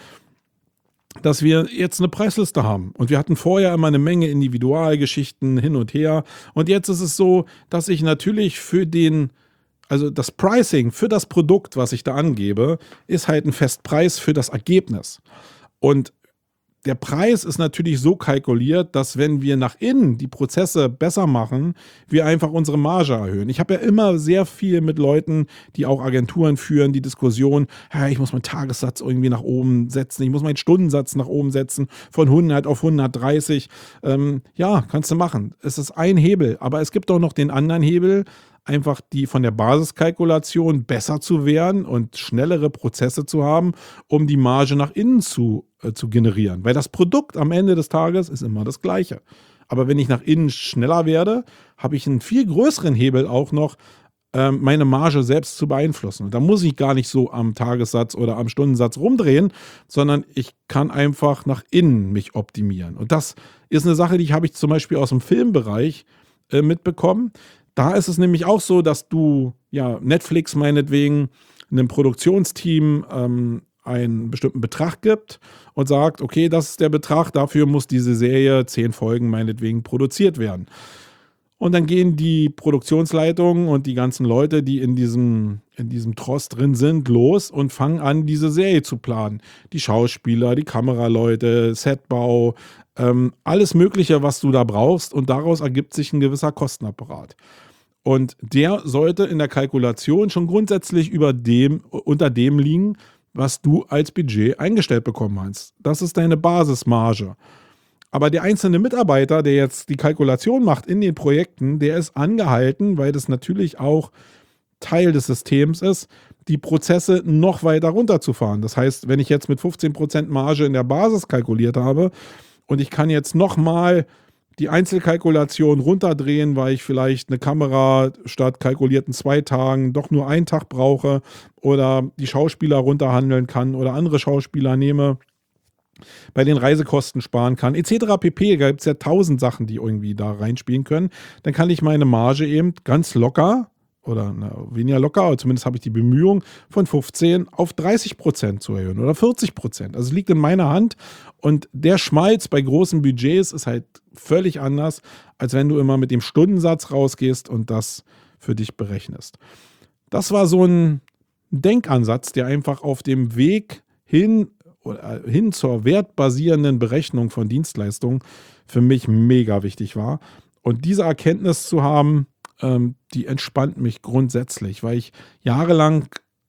dass wir jetzt eine Preisliste haben. Und wir hatten vorher immer eine Menge Individualgeschichten hin und her. Und jetzt ist es so, dass ich natürlich für den Also das Pricing für das Produkt, was ich da angebe, ist halt ein Festpreis für das Ergebnis. Und der Preis ist natürlich so kalkuliert, dass wenn wir nach innen die Prozesse besser machen, wir einfach unsere Marge erhöhen. Ich habe ja immer sehr viel mit Leuten, die auch Agenturen führen, die Diskussion, hey, ich muss meinen Tagessatz irgendwie nach oben setzen, ich muss meinen Stundensatz nach oben setzen, von hundert auf hundertdreißig. Ähm, ja, kannst du machen. Es ist ein Hebel, aber es gibt auch noch den anderen Hebel, einfach die von der Basiskalkulation besser zu werden und schnellere Prozesse zu haben, um die Marge nach innen zu, äh, zu generieren. Weil das Produkt am Ende des Tages ist immer das gleiche. Aber wenn ich nach innen schneller werde, habe ich einen viel größeren Hebel auch noch, ähm, meine Marge selbst zu beeinflussen. Und da muss ich gar nicht so am Tagessatz oder am Stundensatz rumdrehen, sondern ich kann einfach nach innen mich optimieren. Und das ist eine Sache, die habe ich zum Beispiel aus dem Filmbereich äh, mitbekommen. Da ist es nämlich auch so, dass du, ja, Netflix meinetwegen einem Produktionsteam ähm, einen bestimmten Betrag gibt und sagt, okay, das ist der Betrag, dafür muss diese Serie zehn Folgen meinetwegen produziert werden. Und dann gehen die Produktionsleitungen und die ganzen Leute, die in diesem, in diesem Tross drin sind, los und fangen an, diese Serie zu planen. Die Schauspieler, die Kameraleute, Setbau, ähm, alles Mögliche, was du da brauchst. Und daraus ergibt sich ein gewisser Kostenapparat. Und der sollte in der Kalkulation schon grundsätzlich über dem, unter dem liegen, was du als Budget eingestellt bekommen hast. Das ist deine Basismarge. Aber der einzelne Mitarbeiter, der jetzt die Kalkulation macht in den Projekten, der ist angehalten, weil das natürlich auch Teil des Systems ist, die Prozesse noch weiter runterzufahren. Das heißt, wenn ich jetzt mit fünfzehn Prozent Marge in der Basis kalkuliert habe und ich kann jetzt nochmal die Einzelkalkulation runterdrehen, weil ich vielleicht eine Kamera statt kalkulierten zwei Tagen doch nur einen Tag brauche oder die Schauspieler runterhandeln kann oder andere Schauspieler nehme, bei den Reisekosten sparen kann, et cetera pp. Da gibt es ja tausend Sachen, die irgendwie da reinspielen können. Dann kann ich meine Marge eben ganz locker oder na, weniger locker, aber zumindest habe ich die Bemühung, von fünfzehn auf dreißig Prozent zu erhöhen oder vierzig Prozent. Also es liegt in meiner Hand und der Schmalz bei großen Budgets ist halt völlig anders, als wenn du immer mit dem Stundensatz rausgehst und das für dich berechnest. Das war so ein Denkansatz, der einfach auf dem Weg hin oder hin zur wertbasierenden Berechnung von Dienstleistungen für mich mega wichtig war. Und diese Erkenntnis zu haben, ähm, die entspannt mich grundsätzlich, weil ich jahrelang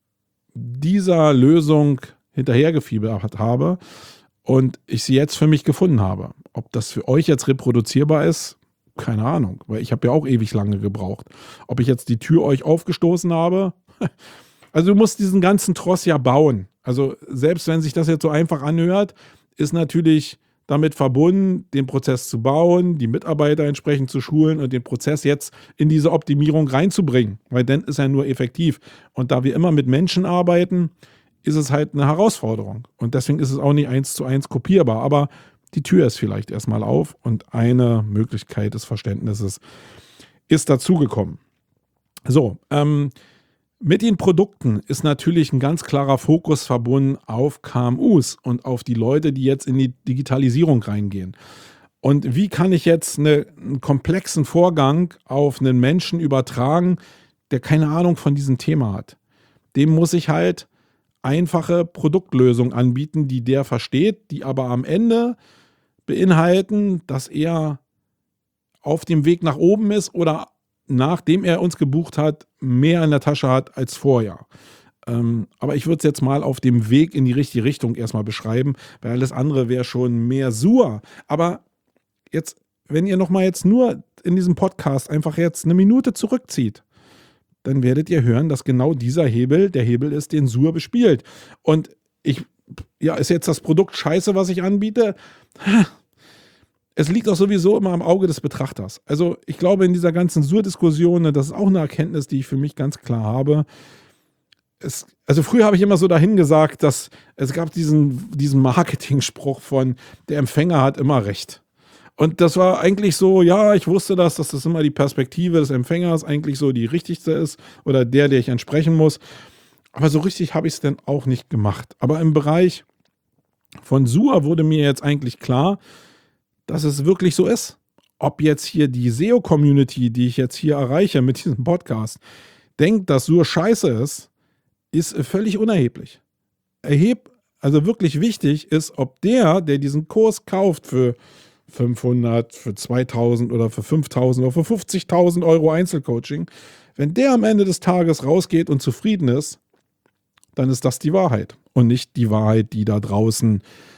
dieser Lösung hinterhergefiebert habe und ich sie jetzt für mich gefunden habe. Ob das für euch jetzt reproduzierbar ist, keine Ahnung, weil ich habe ja auch ewig lange gebraucht. Ob ich jetzt die Tür euch aufgestoßen habe, also du musst diesen ganzen Tross ja bauen. Also selbst wenn sich das jetzt so einfach anhört, ist natürlich damit verbunden, den Prozess zu bauen, die Mitarbeiter entsprechend zu schulen und den Prozess jetzt in diese Optimierung reinzubringen, weil dann ist er nur effektiv. Und da wir immer mit Menschen arbeiten, ist es halt eine Herausforderung. Und deswegen ist es auch nicht eins zu eins kopierbar. Aber die Tür ist vielleicht erstmal auf und eine Möglichkeit des Verständnisses ist dazugekommen. So, ähm, mit den Produkten ist natürlich ein ganz klarer Fokus verbunden auf K M Us und auf die Leute, die jetzt in die Digitalisierung reingehen. Und wie kann ich jetzt eine, einen komplexen Vorgang auf einen Menschen übertragen, der keine Ahnung von diesem Thema hat? Dem muss ich halt einfache Produktlösungen anbieten, die der versteht, die aber am Ende beinhalten, dass er auf dem Weg nach oben ist oder nachdem er uns gebucht hat, mehr in der Tasche hat als vorher. Ähm, aber ich würde es jetzt mal auf dem Weg in die richtige Richtung erstmal beschreiben, weil alles andere wäre schon mehr Sur. Aber jetzt, wenn ihr nochmal jetzt nur in diesem Podcast einfach jetzt eine Minute zurückzieht, dann werdet ihr hören, dass genau dieser Hebel der Hebel ist, den Sur bespielt. Und ich, ja, ist jetzt das Produkt scheiße, was ich anbiete? Es liegt auch sowieso immer am Auge des Betrachters. Also ich glaube, in dieser ganzen Sur-Diskussion, das ist auch eine Erkenntnis, die ich für mich ganz klar habe. Es, also früher habe ich immer so dahin gesagt, dass es gab diesen, diesen Marketing-Spruch von, der Empfänger hat immer recht. Und das war eigentlich so, ja, ich wusste das, dass das immer die Perspektive des Empfängers eigentlich so die richtigste ist oder der, der ich entsprechen muss. Aber so richtig habe ich es dann auch nicht gemacht. Aber im Bereich von Sur wurde mir jetzt eigentlich klar, dass es wirklich so ist. Ob jetzt hier die S E O-Community, die ich jetzt hier erreiche mit diesem Podcast, denkt, dass Sur scheiße ist, ist völlig unerheblich. Erheb, also wirklich wichtig ist, ob der, der diesen Kurs kauft für fünfhundert, für zweitausend oder für fünftausend oder für fünfzigtausend Euro Einzelcoaching, wenn der am Ende des Tages rausgeht und zufrieden ist, dann ist das die Wahrheit und nicht die Wahrheit, die da draußen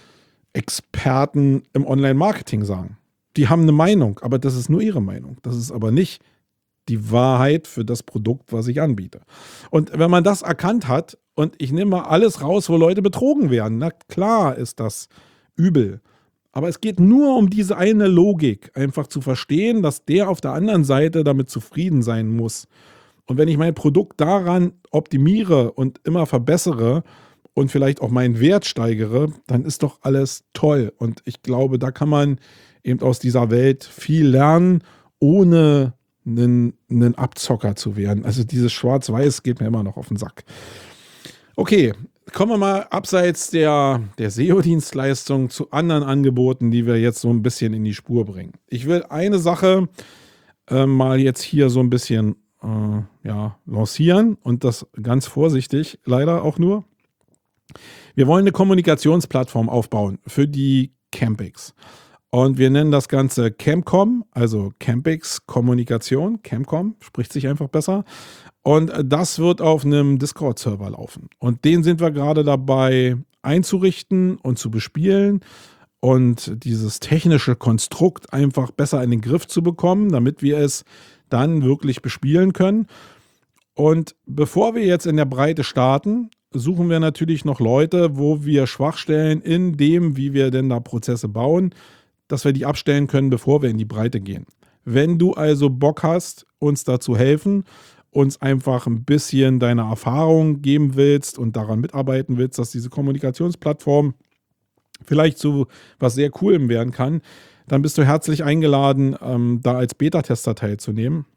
Experten im Online-Marketing sagen. Die haben eine Meinung, aber das ist nur ihre Meinung. Das ist aber nicht die Wahrheit für das Produkt, was ich anbiete. Und wenn man das erkannt hat und ich nehme mal alles raus, wo Leute betrogen werden, na klar ist das übel. Aber es geht nur um diese eine Logik, einfach zu verstehen, dass der auf der anderen Seite damit zufrieden sein muss. Und wenn ich mein Produkt daran optimiere und immer verbessere, und vielleicht auch meinen Wert steigere, dann ist doch alles toll. Und ich glaube, da kann man eben aus dieser Welt viel lernen, ohne einen, einen Abzocker zu werden. Also dieses Schwarz-Weiß geht mir immer noch auf den Sack. Okay, kommen wir mal abseits der, der S E O-Dienstleistung zu anderen Angeboten, die wir jetzt so ein bisschen in die Spur bringen. Ich will eine Sache äh, mal jetzt hier so ein bisschen äh, ja, lancieren und das ganz vorsichtig, leider auch nur. Wir wollen eine Kommunikationsplattform aufbauen für die Campings. Und wir nennen das Ganze Campcom, also Campix Kommunikation. Campcom spricht sich einfach besser. Und das wird auf einem Discord-Server laufen. Und den sind wir gerade dabei einzurichten und zu bespielen und dieses technische Konstrukt einfach besser in den Griff zu bekommen, damit wir es dann wirklich bespielen können. Und bevor wir jetzt in der Breite starten, suchen wir natürlich noch Leute, wo wir Schwachstellen in dem, wie wir denn da Prozesse bauen, dass wir die abstellen können, bevor wir in die Breite gehen. Wenn du also Bock hast, uns da zu helfen, uns einfach ein bisschen deine Erfahrung geben willst und daran mitarbeiten willst, dass diese Kommunikationsplattform vielleicht zu was sehr Coolem werden kann, dann bist du herzlich eingeladen, ähm, da als Beta-Tester teilzunehmen.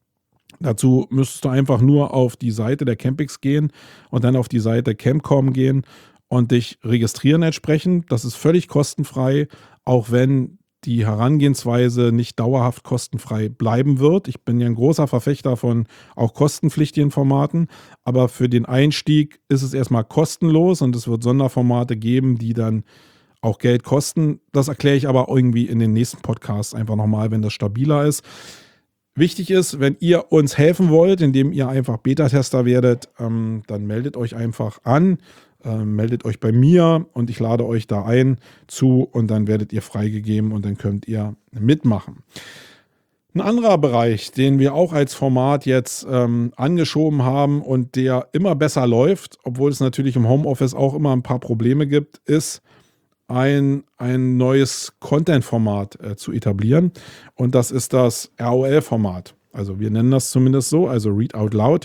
Dazu müsstest du einfach nur auf die Seite der Campix gehen und dann auf die Seite Campcom gehen und dich registrieren entsprechend. Das ist völlig kostenfrei, auch wenn die Herangehensweise nicht dauerhaft kostenfrei bleiben wird. Ich bin ja ein großer Verfechter von auch kostenpflichtigen Formaten, aber für den Einstieg ist es erstmal kostenlos und es wird Sonderformate geben, die dann auch Geld kosten. Das erkläre ich aber irgendwie in den nächsten Podcasts einfach nochmal, wenn das stabiler ist. Wichtig ist, wenn ihr uns helfen wollt, indem ihr einfach Beta-Tester werdet, ähm, dann meldet euch einfach an, äh, meldet euch bei mir und ich lade euch da ein zu und dann werdet ihr freigegeben und dann könnt ihr mitmachen. Ein anderer Bereich, den wir auch als Format jetzt ähm, angeschoben haben und der immer besser läuft, obwohl es natürlich im Homeoffice auch immer ein paar Probleme gibt, ist ein, ein neues Content-Format äh, zu etablieren. Und das ist das R O L-Format. Also wir nennen das zumindest so, also Read Out Loud.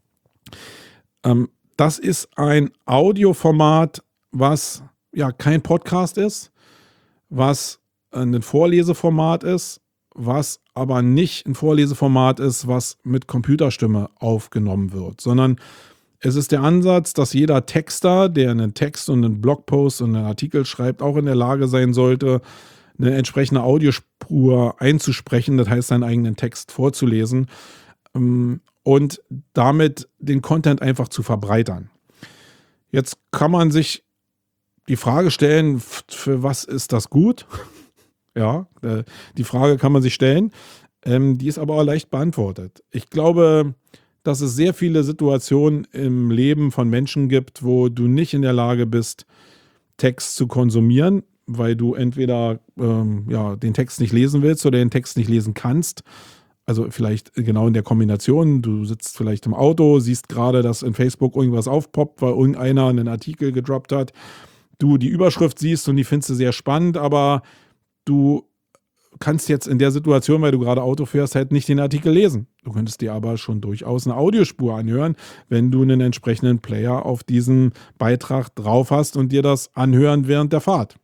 Ähm, das ist ein Audioformat, was ja kein Podcast ist, was ein Vorleseformat ist, was aber nicht ein Vorleseformat ist, was mit Computerstimme aufgenommen wird, sondern es ist der Ansatz, dass jeder Texter, der einen Text und einen Blogpost und einen Artikel schreibt, auch in der Lage sein sollte, eine entsprechende Audiospur einzusprechen, das heißt, seinen eigenen Text vorzulesen und damit den Content einfach zu verbreitern. Jetzt kann man sich die Frage stellen, für was ist das gut? Ja, die Frage kann man sich stellen. Die ist aber auch leicht beantwortet. Ich glaube, dass es sehr viele Situationen im Leben von Menschen gibt, wo du nicht in der Lage bist, Text zu konsumieren, weil du entweder ähm, ja, den Text nicht lesen willst oder den Text nicht lesen kannst. Also vielleicht genau in der Kombination. Du sitzt vielleicht im Auto, siehst gerade, dass in Facebook irgendwas aufpoppt, weil irgendeiner einen Artikel gedroppt hat. Du die Überschrift siehst und die findest du sehr spannend, aber du kannst jetzt in der Situation, weil du gerade Auto fährst, halt nicht den Artikel lesen. Du könntest dir aber schon durchaus eine Audiospur anhören, wenn du einen entsprechenden Player auf diesen Beitrag drauf hast und dir das anhören während der Fahrt.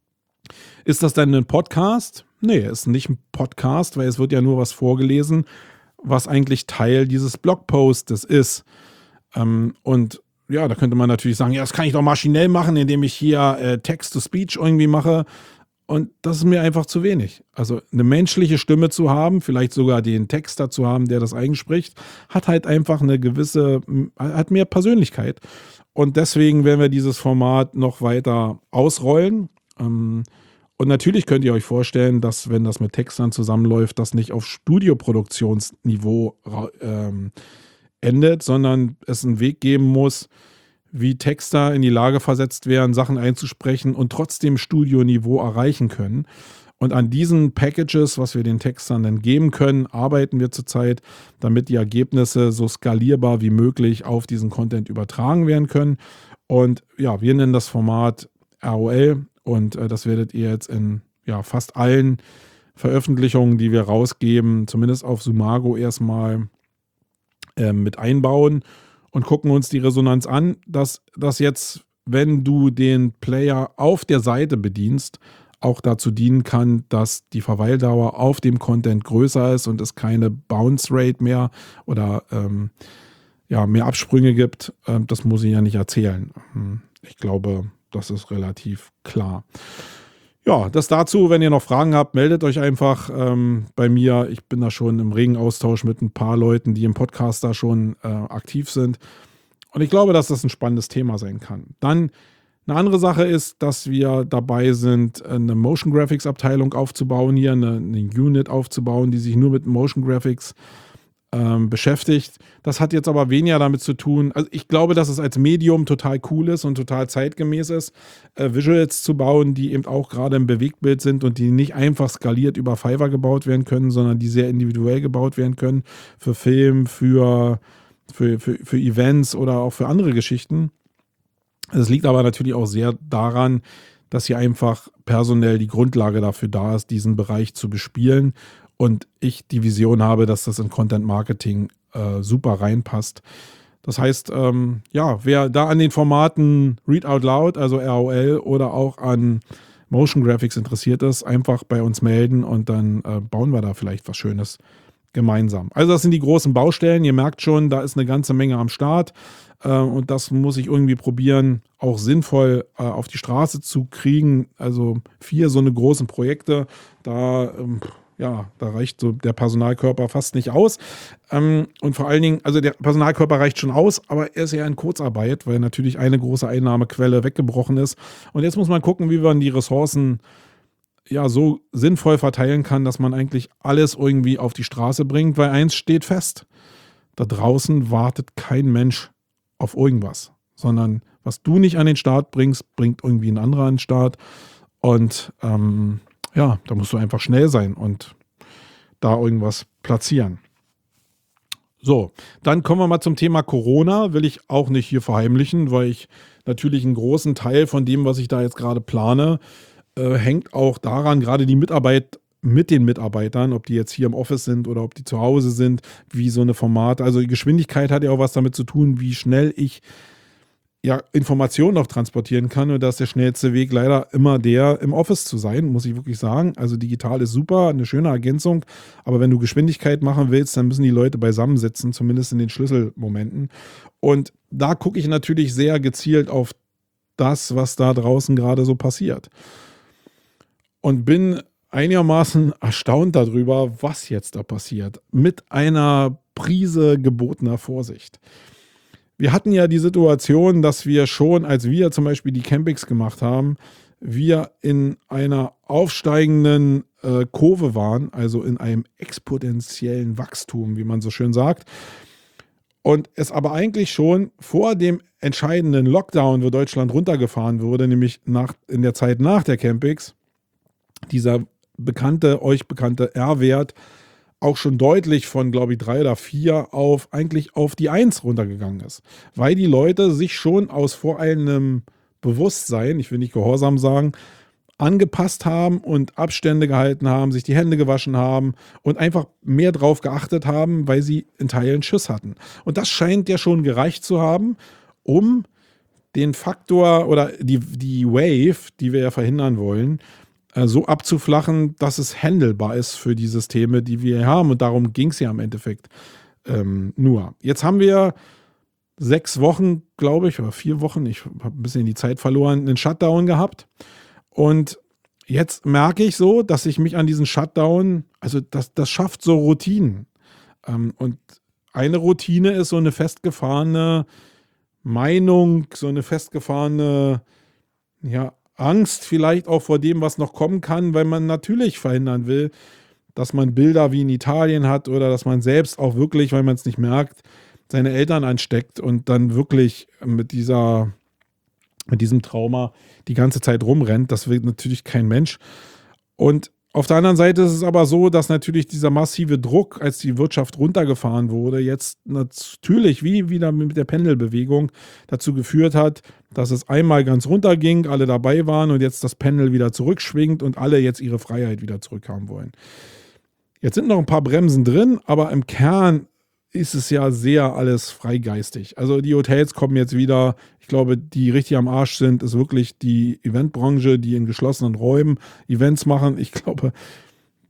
Ist das dann ein Podcast? Nee, ist nicht ein Podcast, weil es wird ja nur was vorgelesen, was eigentlich Teil dieses Blogpostes ist. Ähm, und ja, da könnte man natürlich sagen, ja, das kann ich doch maschinell machen, indem ich hier äh, Text-to-Speech irgendwie mache. Und das ist mir einfach zu wenig. Also eine menschliche Stimme zu haben, vielleicht sogar den Texter zu haben, der das eigenspricht, hat halt einfach eine gewisse, hat mehr Persönlichkeit. Und deswegen werden wir dieses Format noch weiter ausrollen. Und natürlich könnt ihr euch vorstellen, dass, wenn das mit Textern zusammenläuft, das nicht auf Studioproduktionsniveau ähm, endet, sondern es einen Weg geben muss, wie Texter in die Lage versetzt werden, Sachen einzusprechen und trotzdem Studioniveau erreichen können. Und an diesen Packages, was wir den Textern dann geben können, arbeiten wir zurzeit, damit die Ergebnisse so skalierbar wie möglich auf diesen Content übertragen werden können. Und ja, wir nennen das Format R O L und äh, das werdet ihr jetzt in ja, fast allen Veröffentlichungen, die wir rausgeben, zumindest auf Sumago erstmal äh, mit einbauen. Und gucken uns die Resonanz an, dass das jetzt, wenn du den Player auf der Seite bedienst, auch dazu dienen kann, dass die Verweildauer auf dem Content größer ist und es keine Bounce Rate mehr oder ähm, ja, mehr Absprünge gibt. Ähm, das muss ich ja nicht erzählen. Ich glaube, das ist relativ klar. Ja, das dazu. Wenn ihr noch Fragen habt, meldet euch einfach ähm, bei mir. Ich bin da schon im regen Austausch mit ein paar Leuten, die im Podcast da schon äh, aktiv sind. Und ich glaube, dass das ein spannendes Thema sein kann. Dann eine andere Sache ist, dass wir dabei sind, eine Motion Graphics Abteilung aufzubauen hier, eine, eine Unit aufzubauen, die sich nur mit Motion Graphics ähm, beschäftigt. Das hat jetzt aber weniger damit zu tun. Also ich glaube, dass es als Medium total cool ist und total zeitgemäß ist, äh, Visuals zu bauen, die eben auch gerade im Bewegtbild sind und die nicht einfach skaliert über Fiverr gebaut werden können, sondern die sehr individuell gebaut werden können für Film, für, für, für, für Events oder auch für andere Geschichten. Es liegt aber natürlich auch sehr daran, dass hier einfach personell die Grundlage dafür da ist, diesen Bereich zu bespielen. Und ich die Vision habe, dass das in Content Marketing äh, super reinpasst. Das heißt, ähm, ja, wer da an den Formaten Read Out Loud, also R O L, oder auch an Motion Graphics interessiert ist, einfach bei uns melden und dann äh, bauen wir da vielleicht was Schönes gemeinsam. Also das sind die großen Baustellen. Ihr merkt schon, da ist eine ganze Menge am Start. Und das muss ich irgendwie probieren, auch sinnvoll äh, auf die Straße zu kriegen. Also vier so eine großen Projekte, da, ähm, ja, da reicht so der Personalkörper fast nicht aus. Ähm, und vor allen Dingen, also der Personalkörper reicht schon aus, aber er ist ja in Kurzarbeit, weil natürlich eine große Einnahmequelle weggebrochen ist. Und jetzt muss man gucken, wie man die Ressourcen ja so sinnvoll verteilen kann, dass man eigentlich alles irgendwie auf die Straße bringt, weil eins steht fest: Da draußen wartet kein Mensch auf irgendwas, sondern was du nicht an den Start bringst, bringt irgendwie ein anderer an den Start. Und ähm, ja, da musst du einfach schnell sein und da irgendwas platzieren. So, dann kommen wir mal zum Thema Corona. Will ich auch nicht hier verheimlichen, weil ich natürlich einen großen Teil von dem, was ich da jetzt gerade plane, äh, hängt auch daran, gerade die Mitarbeit mit den Mitarbeitern, ob die jetzt hier im Office sind oder ob die zu Hause sind, wie so eine Formate. Also die Geschwindigkeit hat ja auch was damit zu tun, wie schnell ich ja Informationen noch transportieren kann. Und da ist der schnellste Weg leider immer der, im Office zu sein, muss ich wirklich sagen. Also digital ist super, eine schöne Ergänzung. Aber wenn du Geschwindigkeit machen willst, dann müssen die Leute beisammensitzen, zumindest in den Schlüsselmomenten. Und da gucke ich natürlich sehr gezielt auf das, was da draußen gerade so passiert. Und bin einigermaßen erstaunt darüber, was jetzt da passiert, mit einer Prise gebotener Vorsicht. Wir hatten ja die Situation, dass wir schon, als wir zum Beispiel die Campings gemacht haben, wir in einer aufsteigenden äh, Kurve waren, also in einem exponentiellen Wachstum, wie man so schön sagt. Und es aber eigentlich schon vor dem entscheidenden Lockdown, wo Deutschland runtergefahren wurde, nämlich nach, in der Zeit nach der Campings, dieser bekannte, euch bekannte R-Wert auch schon deutlich von, glaube ich, drei oder vier auf eigentlich auf die eins runtergegangen ist. Weil die Leute sich schon aus voreilendem Bewusstsein, ich will nicht gehorsam sagen, angepasst haben und Abstände gehalten haben, sich die Hände gewaschen haben und einfach mehr drauf geachtet haben, weil sie in Teilen Schiss hatten. Und das scheint ja schon gereicht zu haben, um den Faktor oder die, die Wave, die wir ja verhindern wollen, so abzuflachen, dass es handelbar ist für die Systeme, die wir hier haben. Und darum ging es ja im Endeffekt ähm, nur. Jetzt haben wir sechs Wochen, glaube ich, oder vier Wochen, ich habe ein bisschen die Zeit verloren, einen Shutdown gehabt. Und jetzt merke ich so, dass ich mich an diesen Shutdown, also das, das schafft so Routinen. Ähm, und eine Routine ist so eine festgefahrene Meinung, so eine festgefahrene, ja, Angst vielleicht auch vor dem, was noch kommen kann, weil man natürlich verhindern will, dass man Bilder wie in Italien hat oder dass man selbst auch wirklich, weil man es nicht merkt, seine Eltern ansteckt und dann wirklich mit dieser, mit diesem Trauma die ganze Zeit rumrennt. Das will natürlich kein Mensch. Und auf der anderen Seite ist es aber so, dass natürlich dieser massive Druck, als die Wirtschaft runtergefahren wurde, jetzt natürlich wie wieder mit der Pendelbewegung dazu geführt hat, dass es einmal ganz runter ging, alle dabei waren und jetzt das Pendel wieder zurückschwingt und alle jetzt ihre Freiheit wieder zurückhaben wollen. Jetzt sind noch ein paar Bremsen drin, aber im Kern ist es ja sehr alles freigeistig. Also die Hotels kommen jetzt wieder. Ich glaube, die richtig am Arsch sind, ist wirklich die Eventbranche, die in geschlossenen Räumen Events machen. Ich glaube,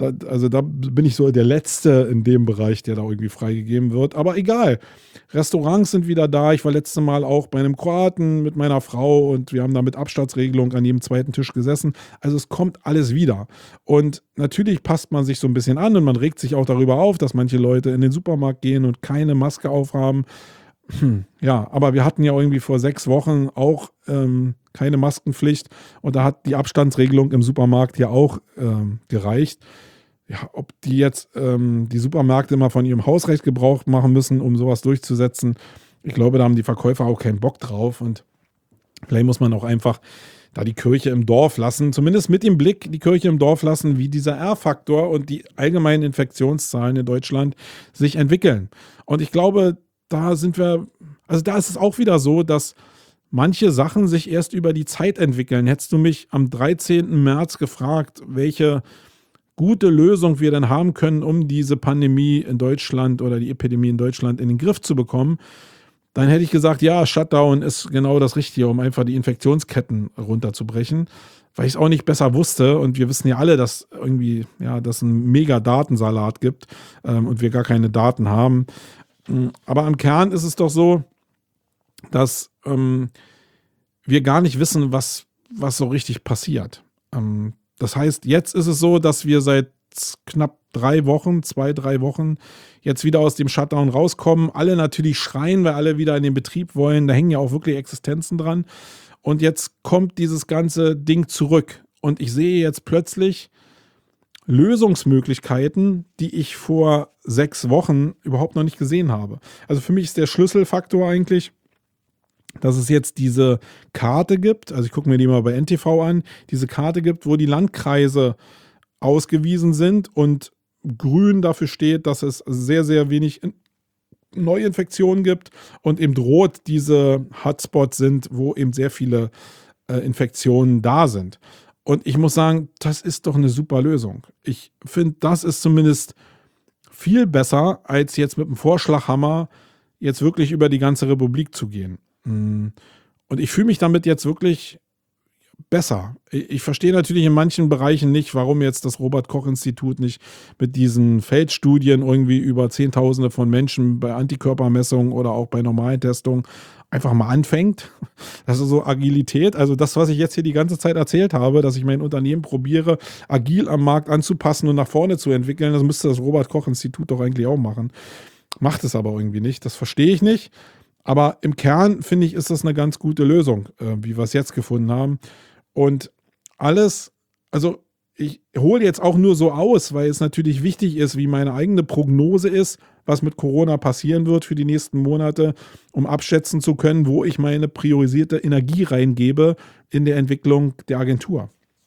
Da, also da bin ich so der Letzte in dem Bereich, der da irgendwie freigegeben wird. Aber egal. Restaurants sind wieder da. Ich war letztes Mal auch bei einem Kroaten mit meiner Frau und wir haben da mit Abstandsregelung an jedem zweiten Tisch gesessen. Also es kommt alles wieder. Und natürlich passt man sich so ein bisschen an und man regt sich auch darüber auf, dass manche Leute in den Supermarkt gehen und keine Maske aufhaben. Hm, ja, aber wir hatten ja irgendwie vor sechs Wochen auch ähm, keine Maskenpflicht und da hat die Abstandsregelung im Supermarkt ja auch ähm, gereicht. Ja, ob die jetzt ähm, die Supermärkte immer von ihrem Hausrecht Gebrauch machen müssen, um sowas durchzusetzen, ich glaube, da haben die Verkäufer auch keinen Bock drauf und vielleicht muss man auch einfach da die Kirche im Dorf lassen, zumindest mit dem Blick die Kirche im Dorf lassen, wie dieser R-Faktor und die allgemeinen Infektionszahlen in Deutschland sich entwickeln. Und ich glaube, da sind wir, also da ist es auch wieder so, dass manche Sachen sich erst über die Zeit entwickeln. Hättest du mich am dreizehnten März gefragt, welche gute Lösung wir denn haben können, um diese Pandemie in Deutschland oder die Epidemie in Deutschland in den Griff zu bekommen, dann hätte ich gesagt, ja, Shutdown ist genau das Richtige, um einfach die Infektionsketten runterzubrechen, weil ich es auch nicht besser wusste und wir wissen ja alle, dass irgendwie, ja, dass ein mega Datensalat gibt ähm, und wir gar keine Daten haben. Aber im Kern ist es doch so, dass ähm, wir gar nicht wissen, was, was so richtig passiert. Ähm, das heißt, jetzt ist es so, dass wir seit knapp drei Wochen, zwei, drei Wochen jetzt wieder aus dem Shutdown rauskommen. Alle natürlich schreien, weil alle wieder in den Betrieb wollen. Da hängen ja auch wirklich Existenzen dran. Und jetzt kommt dieses ganze Ding zurück. Und ich sehe jetzt plötzlich Lösungsmöglichkeiten, die ich vor sechs Wochen überhaupt noch nicht gesehen habe. Also für mich ist der Schlüsselfaktor eigentlich, dass es jetzt diese Karte gibt, also ich gucke mir die mal bei N T V an, diese Karte gibt, wo die Landkreise ausgewiesen sind und grün dafür steht, dass es sehr, sehr wenig Neuinfektionen gibt und eben rot diese Hotspots sind, wo eben sehr viele äh, Infektionen da sind. Und ich muss sagen, das ist doch eine super Lösung. Ich finde, das ist zumindest viel besser, als jetzt mit dem Vorschlaghammer jetzt wirklich über die ganze Republik zu gehen. Und ich fühle mich damit jetzt wirklich besser. Ich verstehe natürlich in manchen Bereichen nicht, warum jetzt das Robert-Koch-Institut nicht mit diesen Feldstudien irgendwie über Zehntausende von Menschen bei Antikörpermessungen oder auch bei normalen Testungen einfach mal anfängt. Das ist so Agilität. Also das, was ich jetzt hier die ganze Zeit erzählt habe, dass ich mein Unternehmen probiere, agil am Markt anzupassen und nach vorne zu entwickeln, das müsste das Robert-Koch-Institut doch eigentlich auch machen. Macht es aber irgendwie nicht. Das verstehe ich nicht. Aber im Kern, finde ich, ist das eine ganz gute Lösung, äh, wie wir es jetzt gefunden haben. Und alles, also ich hole jetzt auch nur so aus, weil es natürlich wichtig ist, wie meine eigene Prognose ist, was mit Corona passieren wird für die nächsten Monate, um abschätzen zu können, wo ich meine priorisierte Energie reingebe in der Entwicklung der Agentur.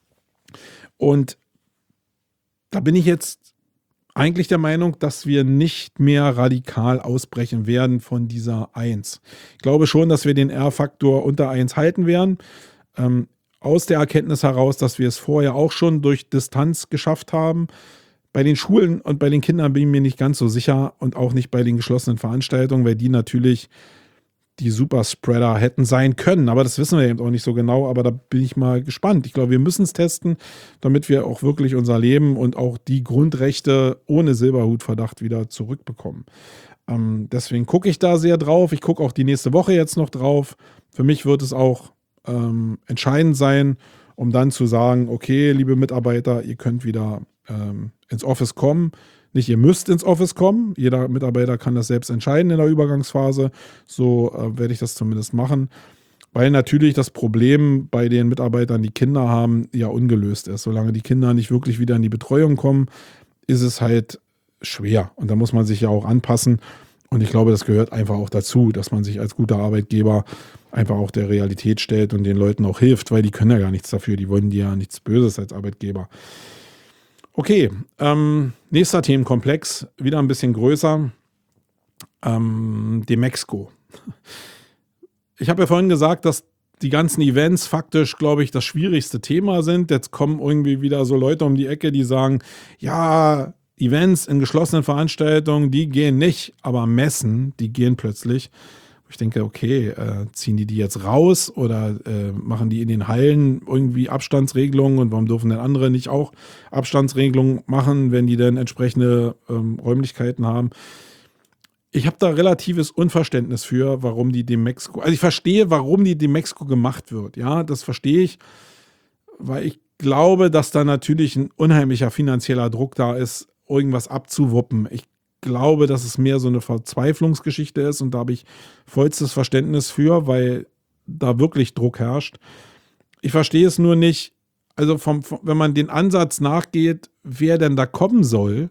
Und da bin ich jetzt eigentlich der Meinung, dass wir nicht mehr radikal ausbrechen werden von dieser eins. Ich glaube schon, dass wir den R-Faktor unter eins halten werden. Ähm, aus der Erkenntnis heraus, dass wir es vorher auch schon durch Distanz geschafft haben. Bei den Schulen und bei den Kindern bin ich mir nicht ganz so sicher und auch nicht bei den geschlossenen Veranstaltungen, weil die natürlich die Superspreader hätten sein können. Aber das wissen wir eben auch nicht so genau. Aber da bin ich mal gespannt. Ich glaube, wir müssen es testen, damit wir auch wirklich unser Leben und auch die Grundrechte ohne Silberhutverdacht wieder zurückbekommen. Ähm, deswegen gucke ich da sehr drauf. Ich gucke auch die nächste Woche jetzt noch drauf. Für mich wird es auch ähm, entscheidend sein, um dann zu sagen, okay, liebe Mitarbeiter, ihr könnt wieder ähm, ins Office kommen. Nicht, ihr müsst ins Office kommen. Jeder Mitarbeiter kann das selbst entscheiden in der Übergangsphase. So äh, werde ich das zumindest machen. Weil natürlich das Problem bei den Mitarbeitern, die Kinder haben, ja ungelöst ist. Solange die Kinder nicht wirklich wieder in die Betreuung kommen, ist es halt schwer. Und da muss man sich ja auch anpassen. Und ich glaube, das gehört einfach auch dazu, dass man sich als guter Arbeitgeber einfach auch der Realität stellt und den Leuten auch hilft, weil die können ja gar nichts dafür. Die wollen dir ja nichts Böses als Arbeitgeber. Okay, ähm, nächster Themenkomplex, wieder ein bisschen größer, ähm, Demexco. Ich habe ja vorhin gesagt, dass die ganzen Events faktisch, glaube ich, das schwierigste Thema sind. Jetzt kommen irgendwie wieder so Leute um die Ecke, die sagen, ja, Events in geschlossenen Veranstaltungen, die gehen nicht, aber Messen, die gehen plötzlich. Wo ich denke, okay, äh, ziehen die die jetzt raus oder äh, machen die in den Hallen irgendwie Abstandsregelungen und warum dürfen denn andere nicht auch Abstandsregelungen machen, wenn die dann entsprechende ähm, Räumlichkeiten haben? Ich habe da relatives Unverständnis für, warum die Demexco, also ich verstehe, warum die Demexco gemacht wird. Ja, das verstehe ich, weil ich glaube, dass da natürlich ein unheimlicher finanzieller Druck da ist, irgendwas abzuwuppen. Ich glaube, dass es mehr so eine Verzweiflungsgeschichte ist und da habe ich vollstes Verständnis für, weil da wirklich Druck herrscht. Ich verstehe es nur nicht, also vom, vom, wenn man den Ansatz nachgeht, wer denn da kommen soll,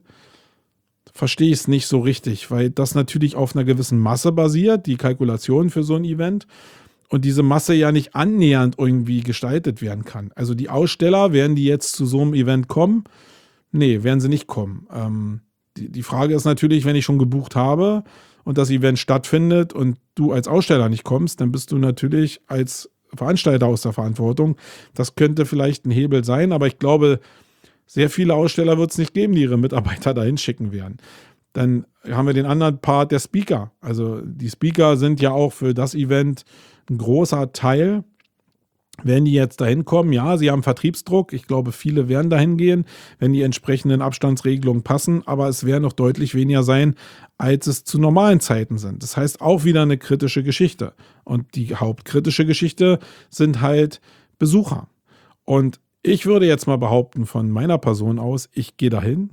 verstehe ich es nicht so richtig, weil das natürlich auf einer gewissen Masse basiert, die Kalkulation für so ein Event, und diese Masse ja nicht annähernd irgendwie gestaltet werden kann. Also die Aussteller, werden die jetzt zu so einem Event kommen? Nee, werden sie nicht kommen. Ähm, die, die Frage ist natürlich, wenn ich schon gebucht habe und das Event stattfindet und du als Aussteller nicht kommst, dann bist du natürlich als Veranstalter aus der Verantwortung. Das könnte vielleicht ein Hebel sein, aber ich glaube, sehr viele Aussteller wird es nicht geben, die ihre Mitarbeiter dahin schicken werden. Dann haben wir den anderen Part der Speaker. Also die Speaker sind ja auch für das Event ein großer Teil. Wenn die jetzt dahin kommen, ja, sie haben Vertriebsdruck. Ich glaube, viele werden dahin gehen, wenn die entsprechenden Abstandsregelungen passen. Aber es werden noch deutlich weniger sein, als es zu normalen Zeiten sind. Das heißt, auch wieder eine kritische Geschichte. Und die hauptkritische Geschichte sind halt Besucher. Und ich würde jetzt mal behaupten, von meiner Person aus, ich gehe dahin.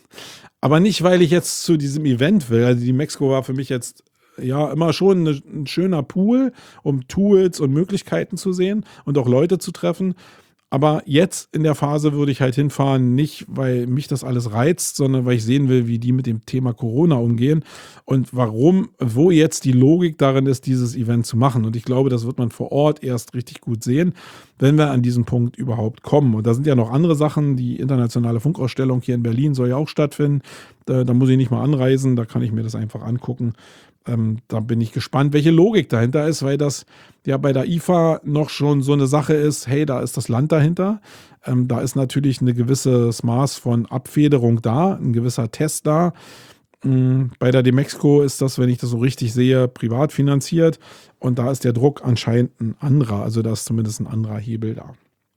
Aber nicht, weil ich jetzt zu diesem Event will. Also die Demexco war für mich jetzt ja immer schon eine, ein schöner Pool, um Tools und Möglichkeiten zu sehen und auch Leute zu treffen. Aber jetzt in der Phase würde ich halt hinfahren, nicht weil mich das alles reizt, sondern weil ich sehen will, wie die mit dem Thema Corona umgehen und warum, wo jetzt die Logik darin ist, dieses Event zu machen. Und ich glaube, das wird man vor Ort erst richtig gut sehen, wenn wir an diesen Punkt überhaupt kommen. Und da sind ja noch andere Sachen. Die internationale Funkausstellung hier in Berlin soll ja auch stattfinden. Da, da muss ich nicht mal anreisen, da kann ich mir das einfach angucken. Ähm, da bin ich gespannt, welche Logik dahinter ist, weil das ja bei der I F A noch schon so eine Sache ist, hey, da ist das Land dahinter. Ähm, da ist natürlich ein gewisses Maß von Abfederung da, ein gewisser Test da. Ähm, bei der Demexco ist das, wenn ich das so richtig sehe, privat finanziert und da ist der Druck anscheinend ein anderer, also da ist zumindest ein anderer Hebel da.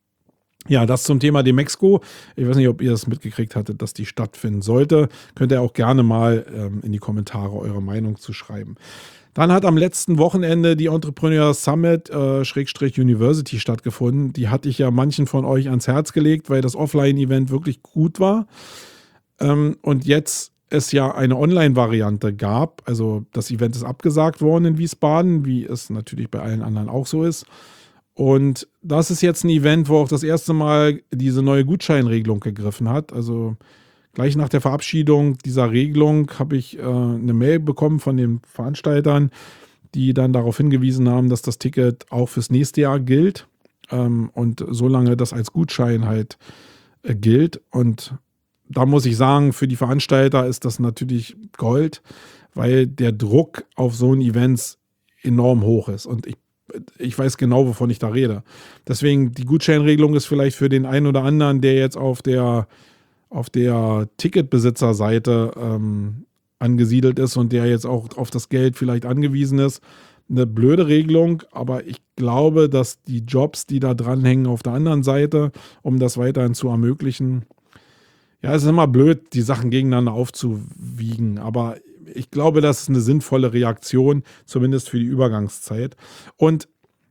Ja, das zum Thema Demexco. Ich weiß nicht, ob ihr das mitgekriegt hattet, dass die stattfinden sollte. Könnt ihr auch gerne mal ähm, in die Kommentare eure Meinung zu schreiben. Dann hat am letzten Wochenende die Entrepreneur Summit äh, Schrägstrich University stattgefunden. Die hatte ich ja manchen von euch ans Herz gelegt, weil das Offline-Event wirklich gut war. Ähm, und jetzt es ja eine Online-Variante gab. Also das Event ist abgesagt worden in Wiesbaden, wie es natürlich bei allen anderen auch so ist. Und das ist jetzt ein Event, wo auch das erste Mal diese neue Gutscheinregelung gegriffen hat. Also gleich nach der Verabschiedung dieser Regelung habe ich äh, eine Mail bekommen von den Veranstaltern, die dann darauf hingewiesen haben, dass das Ticket auch fürs nächste Jahr gilt ähm, und solange das als Gutschein halt äh, gilt. Und da muss ich sagen, für die Veranstalter ist das natürlich Gold, weil der Druck auf so ein Event enorm hoch ist. Und ich Ich weiß genau, wovon ich da rede. Deswegen, die Gutscheinregelung ist vielleicht für den einen oder anderen, der jetzt auf der, auf der Ticketbesitzerseite ähm, angesiedelt ist und der jetzt auch auf das Geld vielleicht angewiesen ist, eine blöde Regelung. Aber ich glaube, dass die Jobs, die da dranhängen auf der anderen Seite, um das weiterhin zu ermöglichen, ja, es ist immer blöd, die Sachen gegeneinander aufzuwiegen. Aber ich glaube, das ist eine sinnvolle Reaktion, zumindest für die Übergangszeit. Und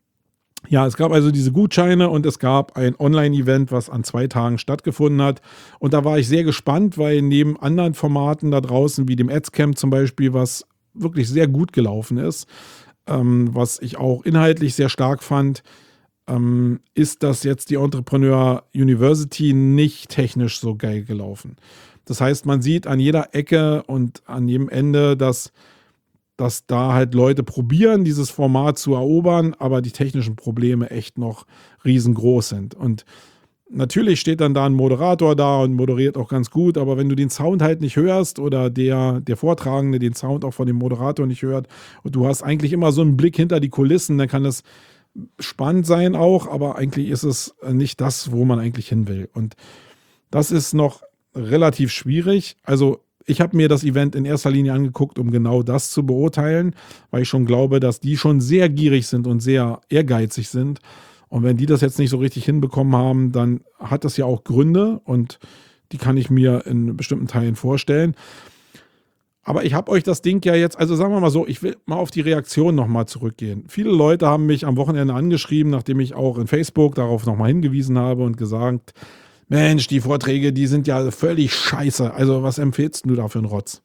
ja, es gab also diese Gutscheine und es gab ein Online-Event, was an zwei Tagen stattgefunden hat. Und da war ich sehr gespannt, weil neben anderen Formaten da draußen, wie dem Adscamp zum Beispiel, was wirklich sehr gut gelaufen ist, ähm, was ich auch inhaltlich sehr stark fand, ähm, ist das jetzt die Entrepreneur University nicht technisch so geil gelaufen. Das heißt, man sieht an jeder Ecke und an jedem Ende, dass, dass da halt Leute probieren, dieses Format zu erobern, aber die technischen Probleme echt noch riesengroß sind. Und natürlich steht dann da ein Moderator da und moderiert auch ganz gut, aber wenn du den Sound halt nicht hörst oder der, der Vortragende den Sound auch von dem Moderator nicht hört und du hast eigentlich immer so einen Blick hinter die Kulissen, dann kann das spannend sein auch, aber eigentlich ist es nicht das, wo man eigentlich hin will. Und das ist noch relativ schwierig. Also ich habe mir das Event in erster Linie angeguckt, um genau das zu beurteilen, weil ich schon glaube, dass die schon sehr gierig sind und sehr ehrgeizig sind. Und wenn die das jetzt nicht so richtig hinbekommen haben, dann hat das ja auch Gründe und die kann ich mir in bestimmten Teilen vorstellen. Aber ich habe euch das Ding ja jetzt, also sagen wir mal so, ich will mal auf die Reaktion nochmal zurückgehen. Viele Leute haben mich am Wochenende angeschrieben, nachdem ich auch in Facebook darauf nochmal hingewiesen habe und gesagt, Mensch, die Vorträge, die sind ja völlig scheiße. Also was empfiehlst du da für einen Rotz?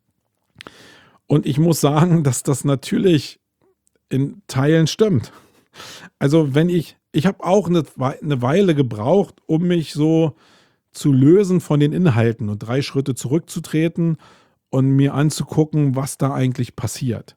Und ich muss sagen, dass das natürlich in Teilen stimmt. Also wenn ich, ich habe auch eine, eine Weile gebraucht, um mich so zu lösen von den Inhalten und drei Schritte zurückzutreten und mir anzugucken, was da eigentlich passiert.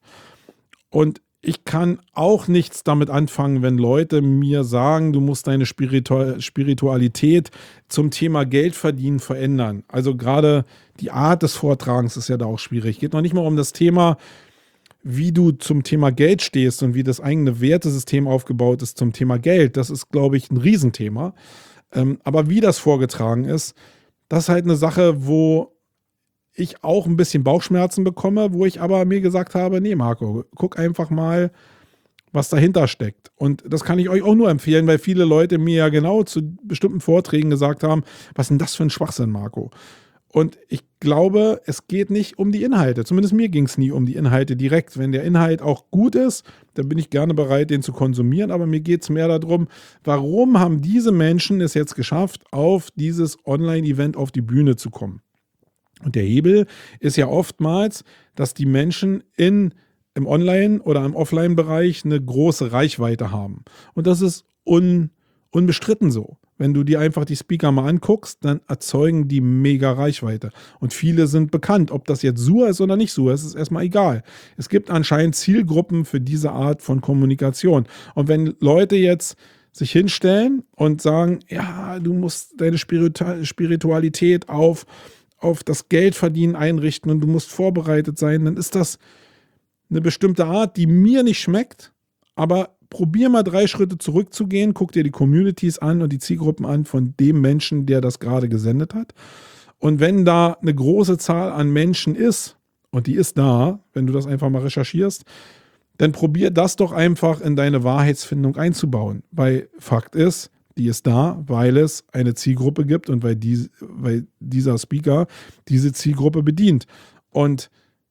Und ich kann auch nichts damit anfangen, wenn Leute mir sagen, du musst deine Spiritu- Spiritualität zum Thema Geld verdienen verändern. Also gerade die Art des Vortragens ist ja da auch schwierig. Geht noch nicht mal um das Thema, wie du zum Thema Geld stehst und wie das eigene Wertesystem aufgebaut ist zum Thema Geld. Das ist, glaube ich, ein Riesenthema. Ähm, aber wie das vorgetragen ist, das ist halt eine Sache, wo ich auch ein bisschen Bauchschmerzen bekomme, wo ich aber mir gesagt habe, nee Marco, guck einfach mal, was dahinter steckt. Und das kann ich euch auch nur empfehlen, weil viele Leute mir ja genau zu bestimmten Vorträgen gesagt haben, was ist denn das für ein Schwachsinn, Marco? Und ich glaube, es geht nicht um die Inhalte. Zumindest mir ging es nie um die Inhalte direkt. Wenn der Inhalt auch gut ist, dann bin ich gerne bereit, den zu konsumieren. Aber mir geht es mehr darum, warum haben diese Menschen es jetzt geschafft, auf dieses Online-Event auf die Bühne zu kommen? Und der Hebel ist ja oftmals, dass die Menschen in, im Online- oder im Offline-Bereich eine große Reichweite haben. Und das ist un, unbestritten so. Wenn du dir einfach die Speaker mal anguckst, dann erzeugen die mega Reichweite. Und viele sind bekannt. Ob das jetzt Sur ist oder nicht Sur, ist es erstmal egal. Es gibt anscheinend Zielgruppen für diese Art von Kommunikation. Und wenn Leute jetzt sich hinstellen und sagen, ja, du musst deine Spiritu- Spiritualität auf auf das Geldverdienen einrichten und du musst vorbereitet sein, dann ist das eine bestimmte Art, die mir nicht schmeckt, aber probier mal drei Schritte zurückzugehen, guck dir die Communities an und die Zielgruppen an von dem Menschen, der das gerade gesendet hat. Und wenn da eine große Zahl an Menschen ist, und die ist da, wenn du das einfach mal recherchierst, dann probier das doch einfach in deine Wahrheitsfindung einzubauen, weil Fakt ist, die ist da, weil es eine Zielgruppe gibt und weil, die, weil dieser Speaker diese Zielgruppe bedient. Und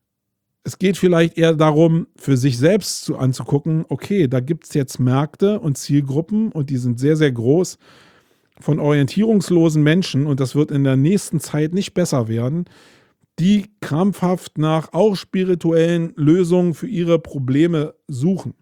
es geht vielleicht eher darum, für sich selbst zu anzugucken, okay, da gibt es jetzt Märkte und Zielgruppen und die sind sehr, sehr groß von orientierungslosen Menschen und das wird in der nächsten Zeit nicht besser werden, die krampfhaft nach auch spirituellen Lösungen für ihre Probleme suchen.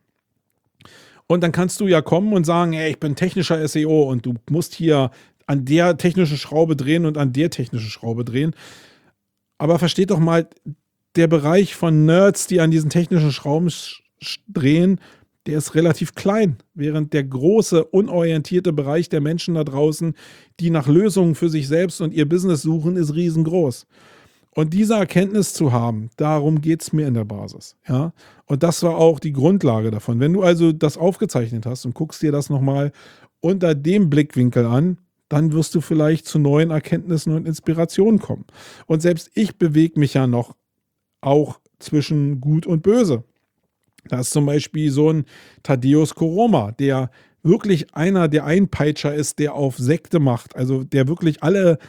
Und dann kannst du ja kommen und sagen, hey, ich bin technischer S E O und du musst hier an der technischen Schraube drehen und an der technischen Schraube drehen. Aber versteht doch mal, der Bereich von Nerds, die an diesen technischen Schrauben sch- sch- drehen, der ist relativ klein. Während der große, unorientierte Bereich der Menschen da draußen, die nach Lösungen für sich selbst und ihr Business suchen, ist riesengroß. Und diese Erkenntnis zu haben, darum geht es mir in der Basis. Ja? Und das war auch die Grundlage davon. Wenn du also das aufgezeichnet hast und guckst dir das nochmal unter dem Blickwinkel an, dann wirst du vielleicht zu neuen Erkenntnissen und Inspirationen kommen. Und selbst ich bewege mich ja noch auch zwischen Gut und Böse. Da ist zum Beispiel so ein Thaddeus Koroma, der wirklich einer der Einpeitscher ist, der auf Sekte macht, also der wirklich alle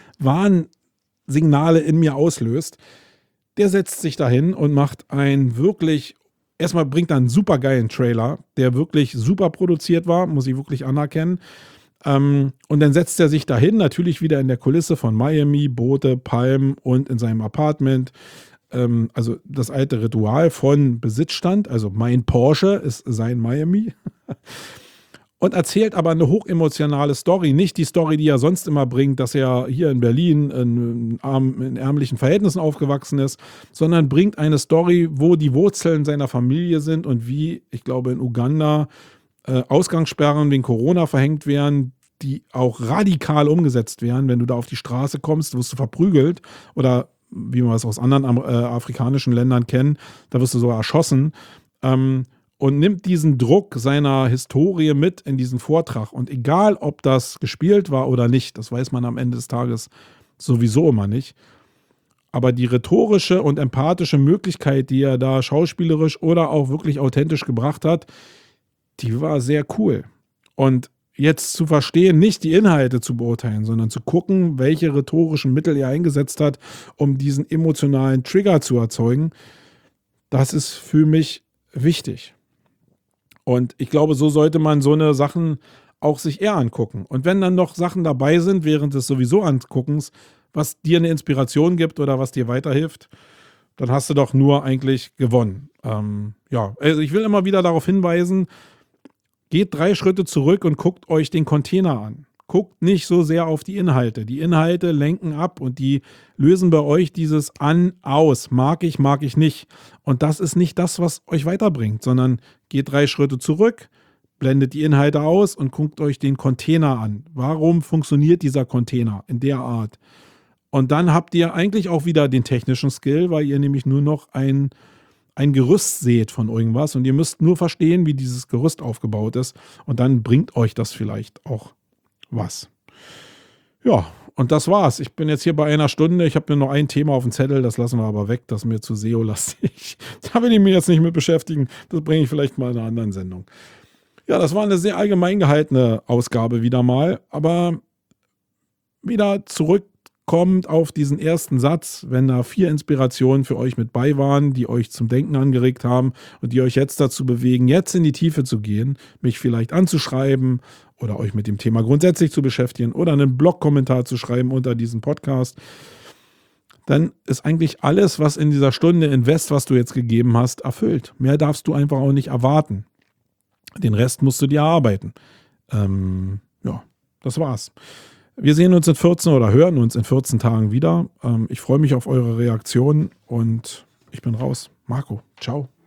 Warnsignale in mir auslöst. Der setzt sich dahin und macht ein wirklich, erstmal bringt er einen super geilen Trailer, der wirklich super produziert war, muss ich wirklich anerkennen. Ähm, und dann setzt er sich dahin, natürlich wieder in der Kulisse von Miami, Boote, Palmen und in seinem Apartment. Ähm, also das alte Ritual von Besitzstand, also mein Porsche ist sein Miami. Und erzählt aber eine hochemotionale Story. Nicht die Story, die er sonst immer bringt, dass er hier in Berlin in, arm, in ärmlichen Verhältnissen aufgewachsen ist, sondern bringt eine Story, wo die Wurzeln seiner Familie sind und wie, ich glaube in Uganda, äh, Ausgangssperren wegen Corona verhängt werden, die auch radikal umgesetzt werden. Wenn du da auf die Straße kommst, wirst du verprügelt oder wie man es aus anderen äh, afrikanischen Ländern kennt, da wirst du sogar erschossen. Ähm, und nimmt diesen Druck seiner Historie mit in diesen Vortrag. Und egal, ob das gespielt war oder nicht, das weiß man am Ende des Tages sowieso immer nicht. Aber die rhetorische und empathische Möglichkeit, die er da schauspielerisch oder auch wirklich authentisch gebracht hat, die war sehr cool. Und jetzt zu verstehen, nicht die Inhalte zu beurteilen, sondern zu gucken, welche rhetorischen Mittel er eingesetzt hat, um diesen emotionalen Trigger zu erzeugen, das ist für mich wichtig. Und ich glaube, so sollte man so eine Sachen auch sich eher angucken. Und wenn dann noch Sachen dabei sind, während des sowieso Anguckens, was dir eine Inspiration gibt oder was dir weiterhilft, dann hast du doch nur eigentlich gewonnen. Ähm, ja, also ich will immer wieder darauf hinweisen, geht drei Schritte zurück und guckt euch den Container an. Guckt nicht so sehr auf die Inhalte. Die Inhalte lenken ab und die lösen bei euch dieses an, aus, mag ich, mag ich nicht. Und das ist nicht das, was euch weiterbringt, sondern geht drei Schritte zurück, blendet die Inhalte aus und guckt euch den Container an. Warum funktioniert dieser Container in der Art? Und dann habt ihr eigentlich auch wieder den technischen Skill, weil ihr nämlich nur noch ein, ein Gerüst seht von irgendwas und ihr müsst nur verstehen, wie dieses Gerüst aufgebaut ist und dann bringt euch das vielleicht auch was. Ja, und das war's. Ich bin jetzt hier bei einer Stunde. Ich habe mir noch ein Thema auf dem Zettel, das lassen wir aber weg, das ist mir zu S E O-lastig. Da will ich mich jetzt nicht mit beschäftigen. Das bringe ich vielleicht mal in einer anderen Sendung. Ja, das war eine sehr allgemein gehaltene Ausgabe wieder mal, aber wieder zurückkommt auf diesen ersten Satz, wenn da vier Inspirationen für euch mit bei waren, die euch zum Denken angeregt haben und die euch jetzt dazu bewegen, jetzt in die Tiefe zu gehen, mich vielleicht anzuschreiben oder euch mit dem Thema grundsätzlich zu beschäftigen oder einen Blog-Kommentar zu schreiben unter diesem Podcast, dann ist eigentlich alles, was in dieser Stunde Invest, was du jetzt gegeben hast, erfüllt. Mehr darfst du einfach auch nicht erwarten. Den Rest musst du dir erarbeiten. Ähm, ja, das war's. Wir sehen uns in vierzehn oder hören uns in vierzehn Tagen wieder. Ähm, ich freue mich auf eure Reaktionen und ich bin raus. Marco, ciao.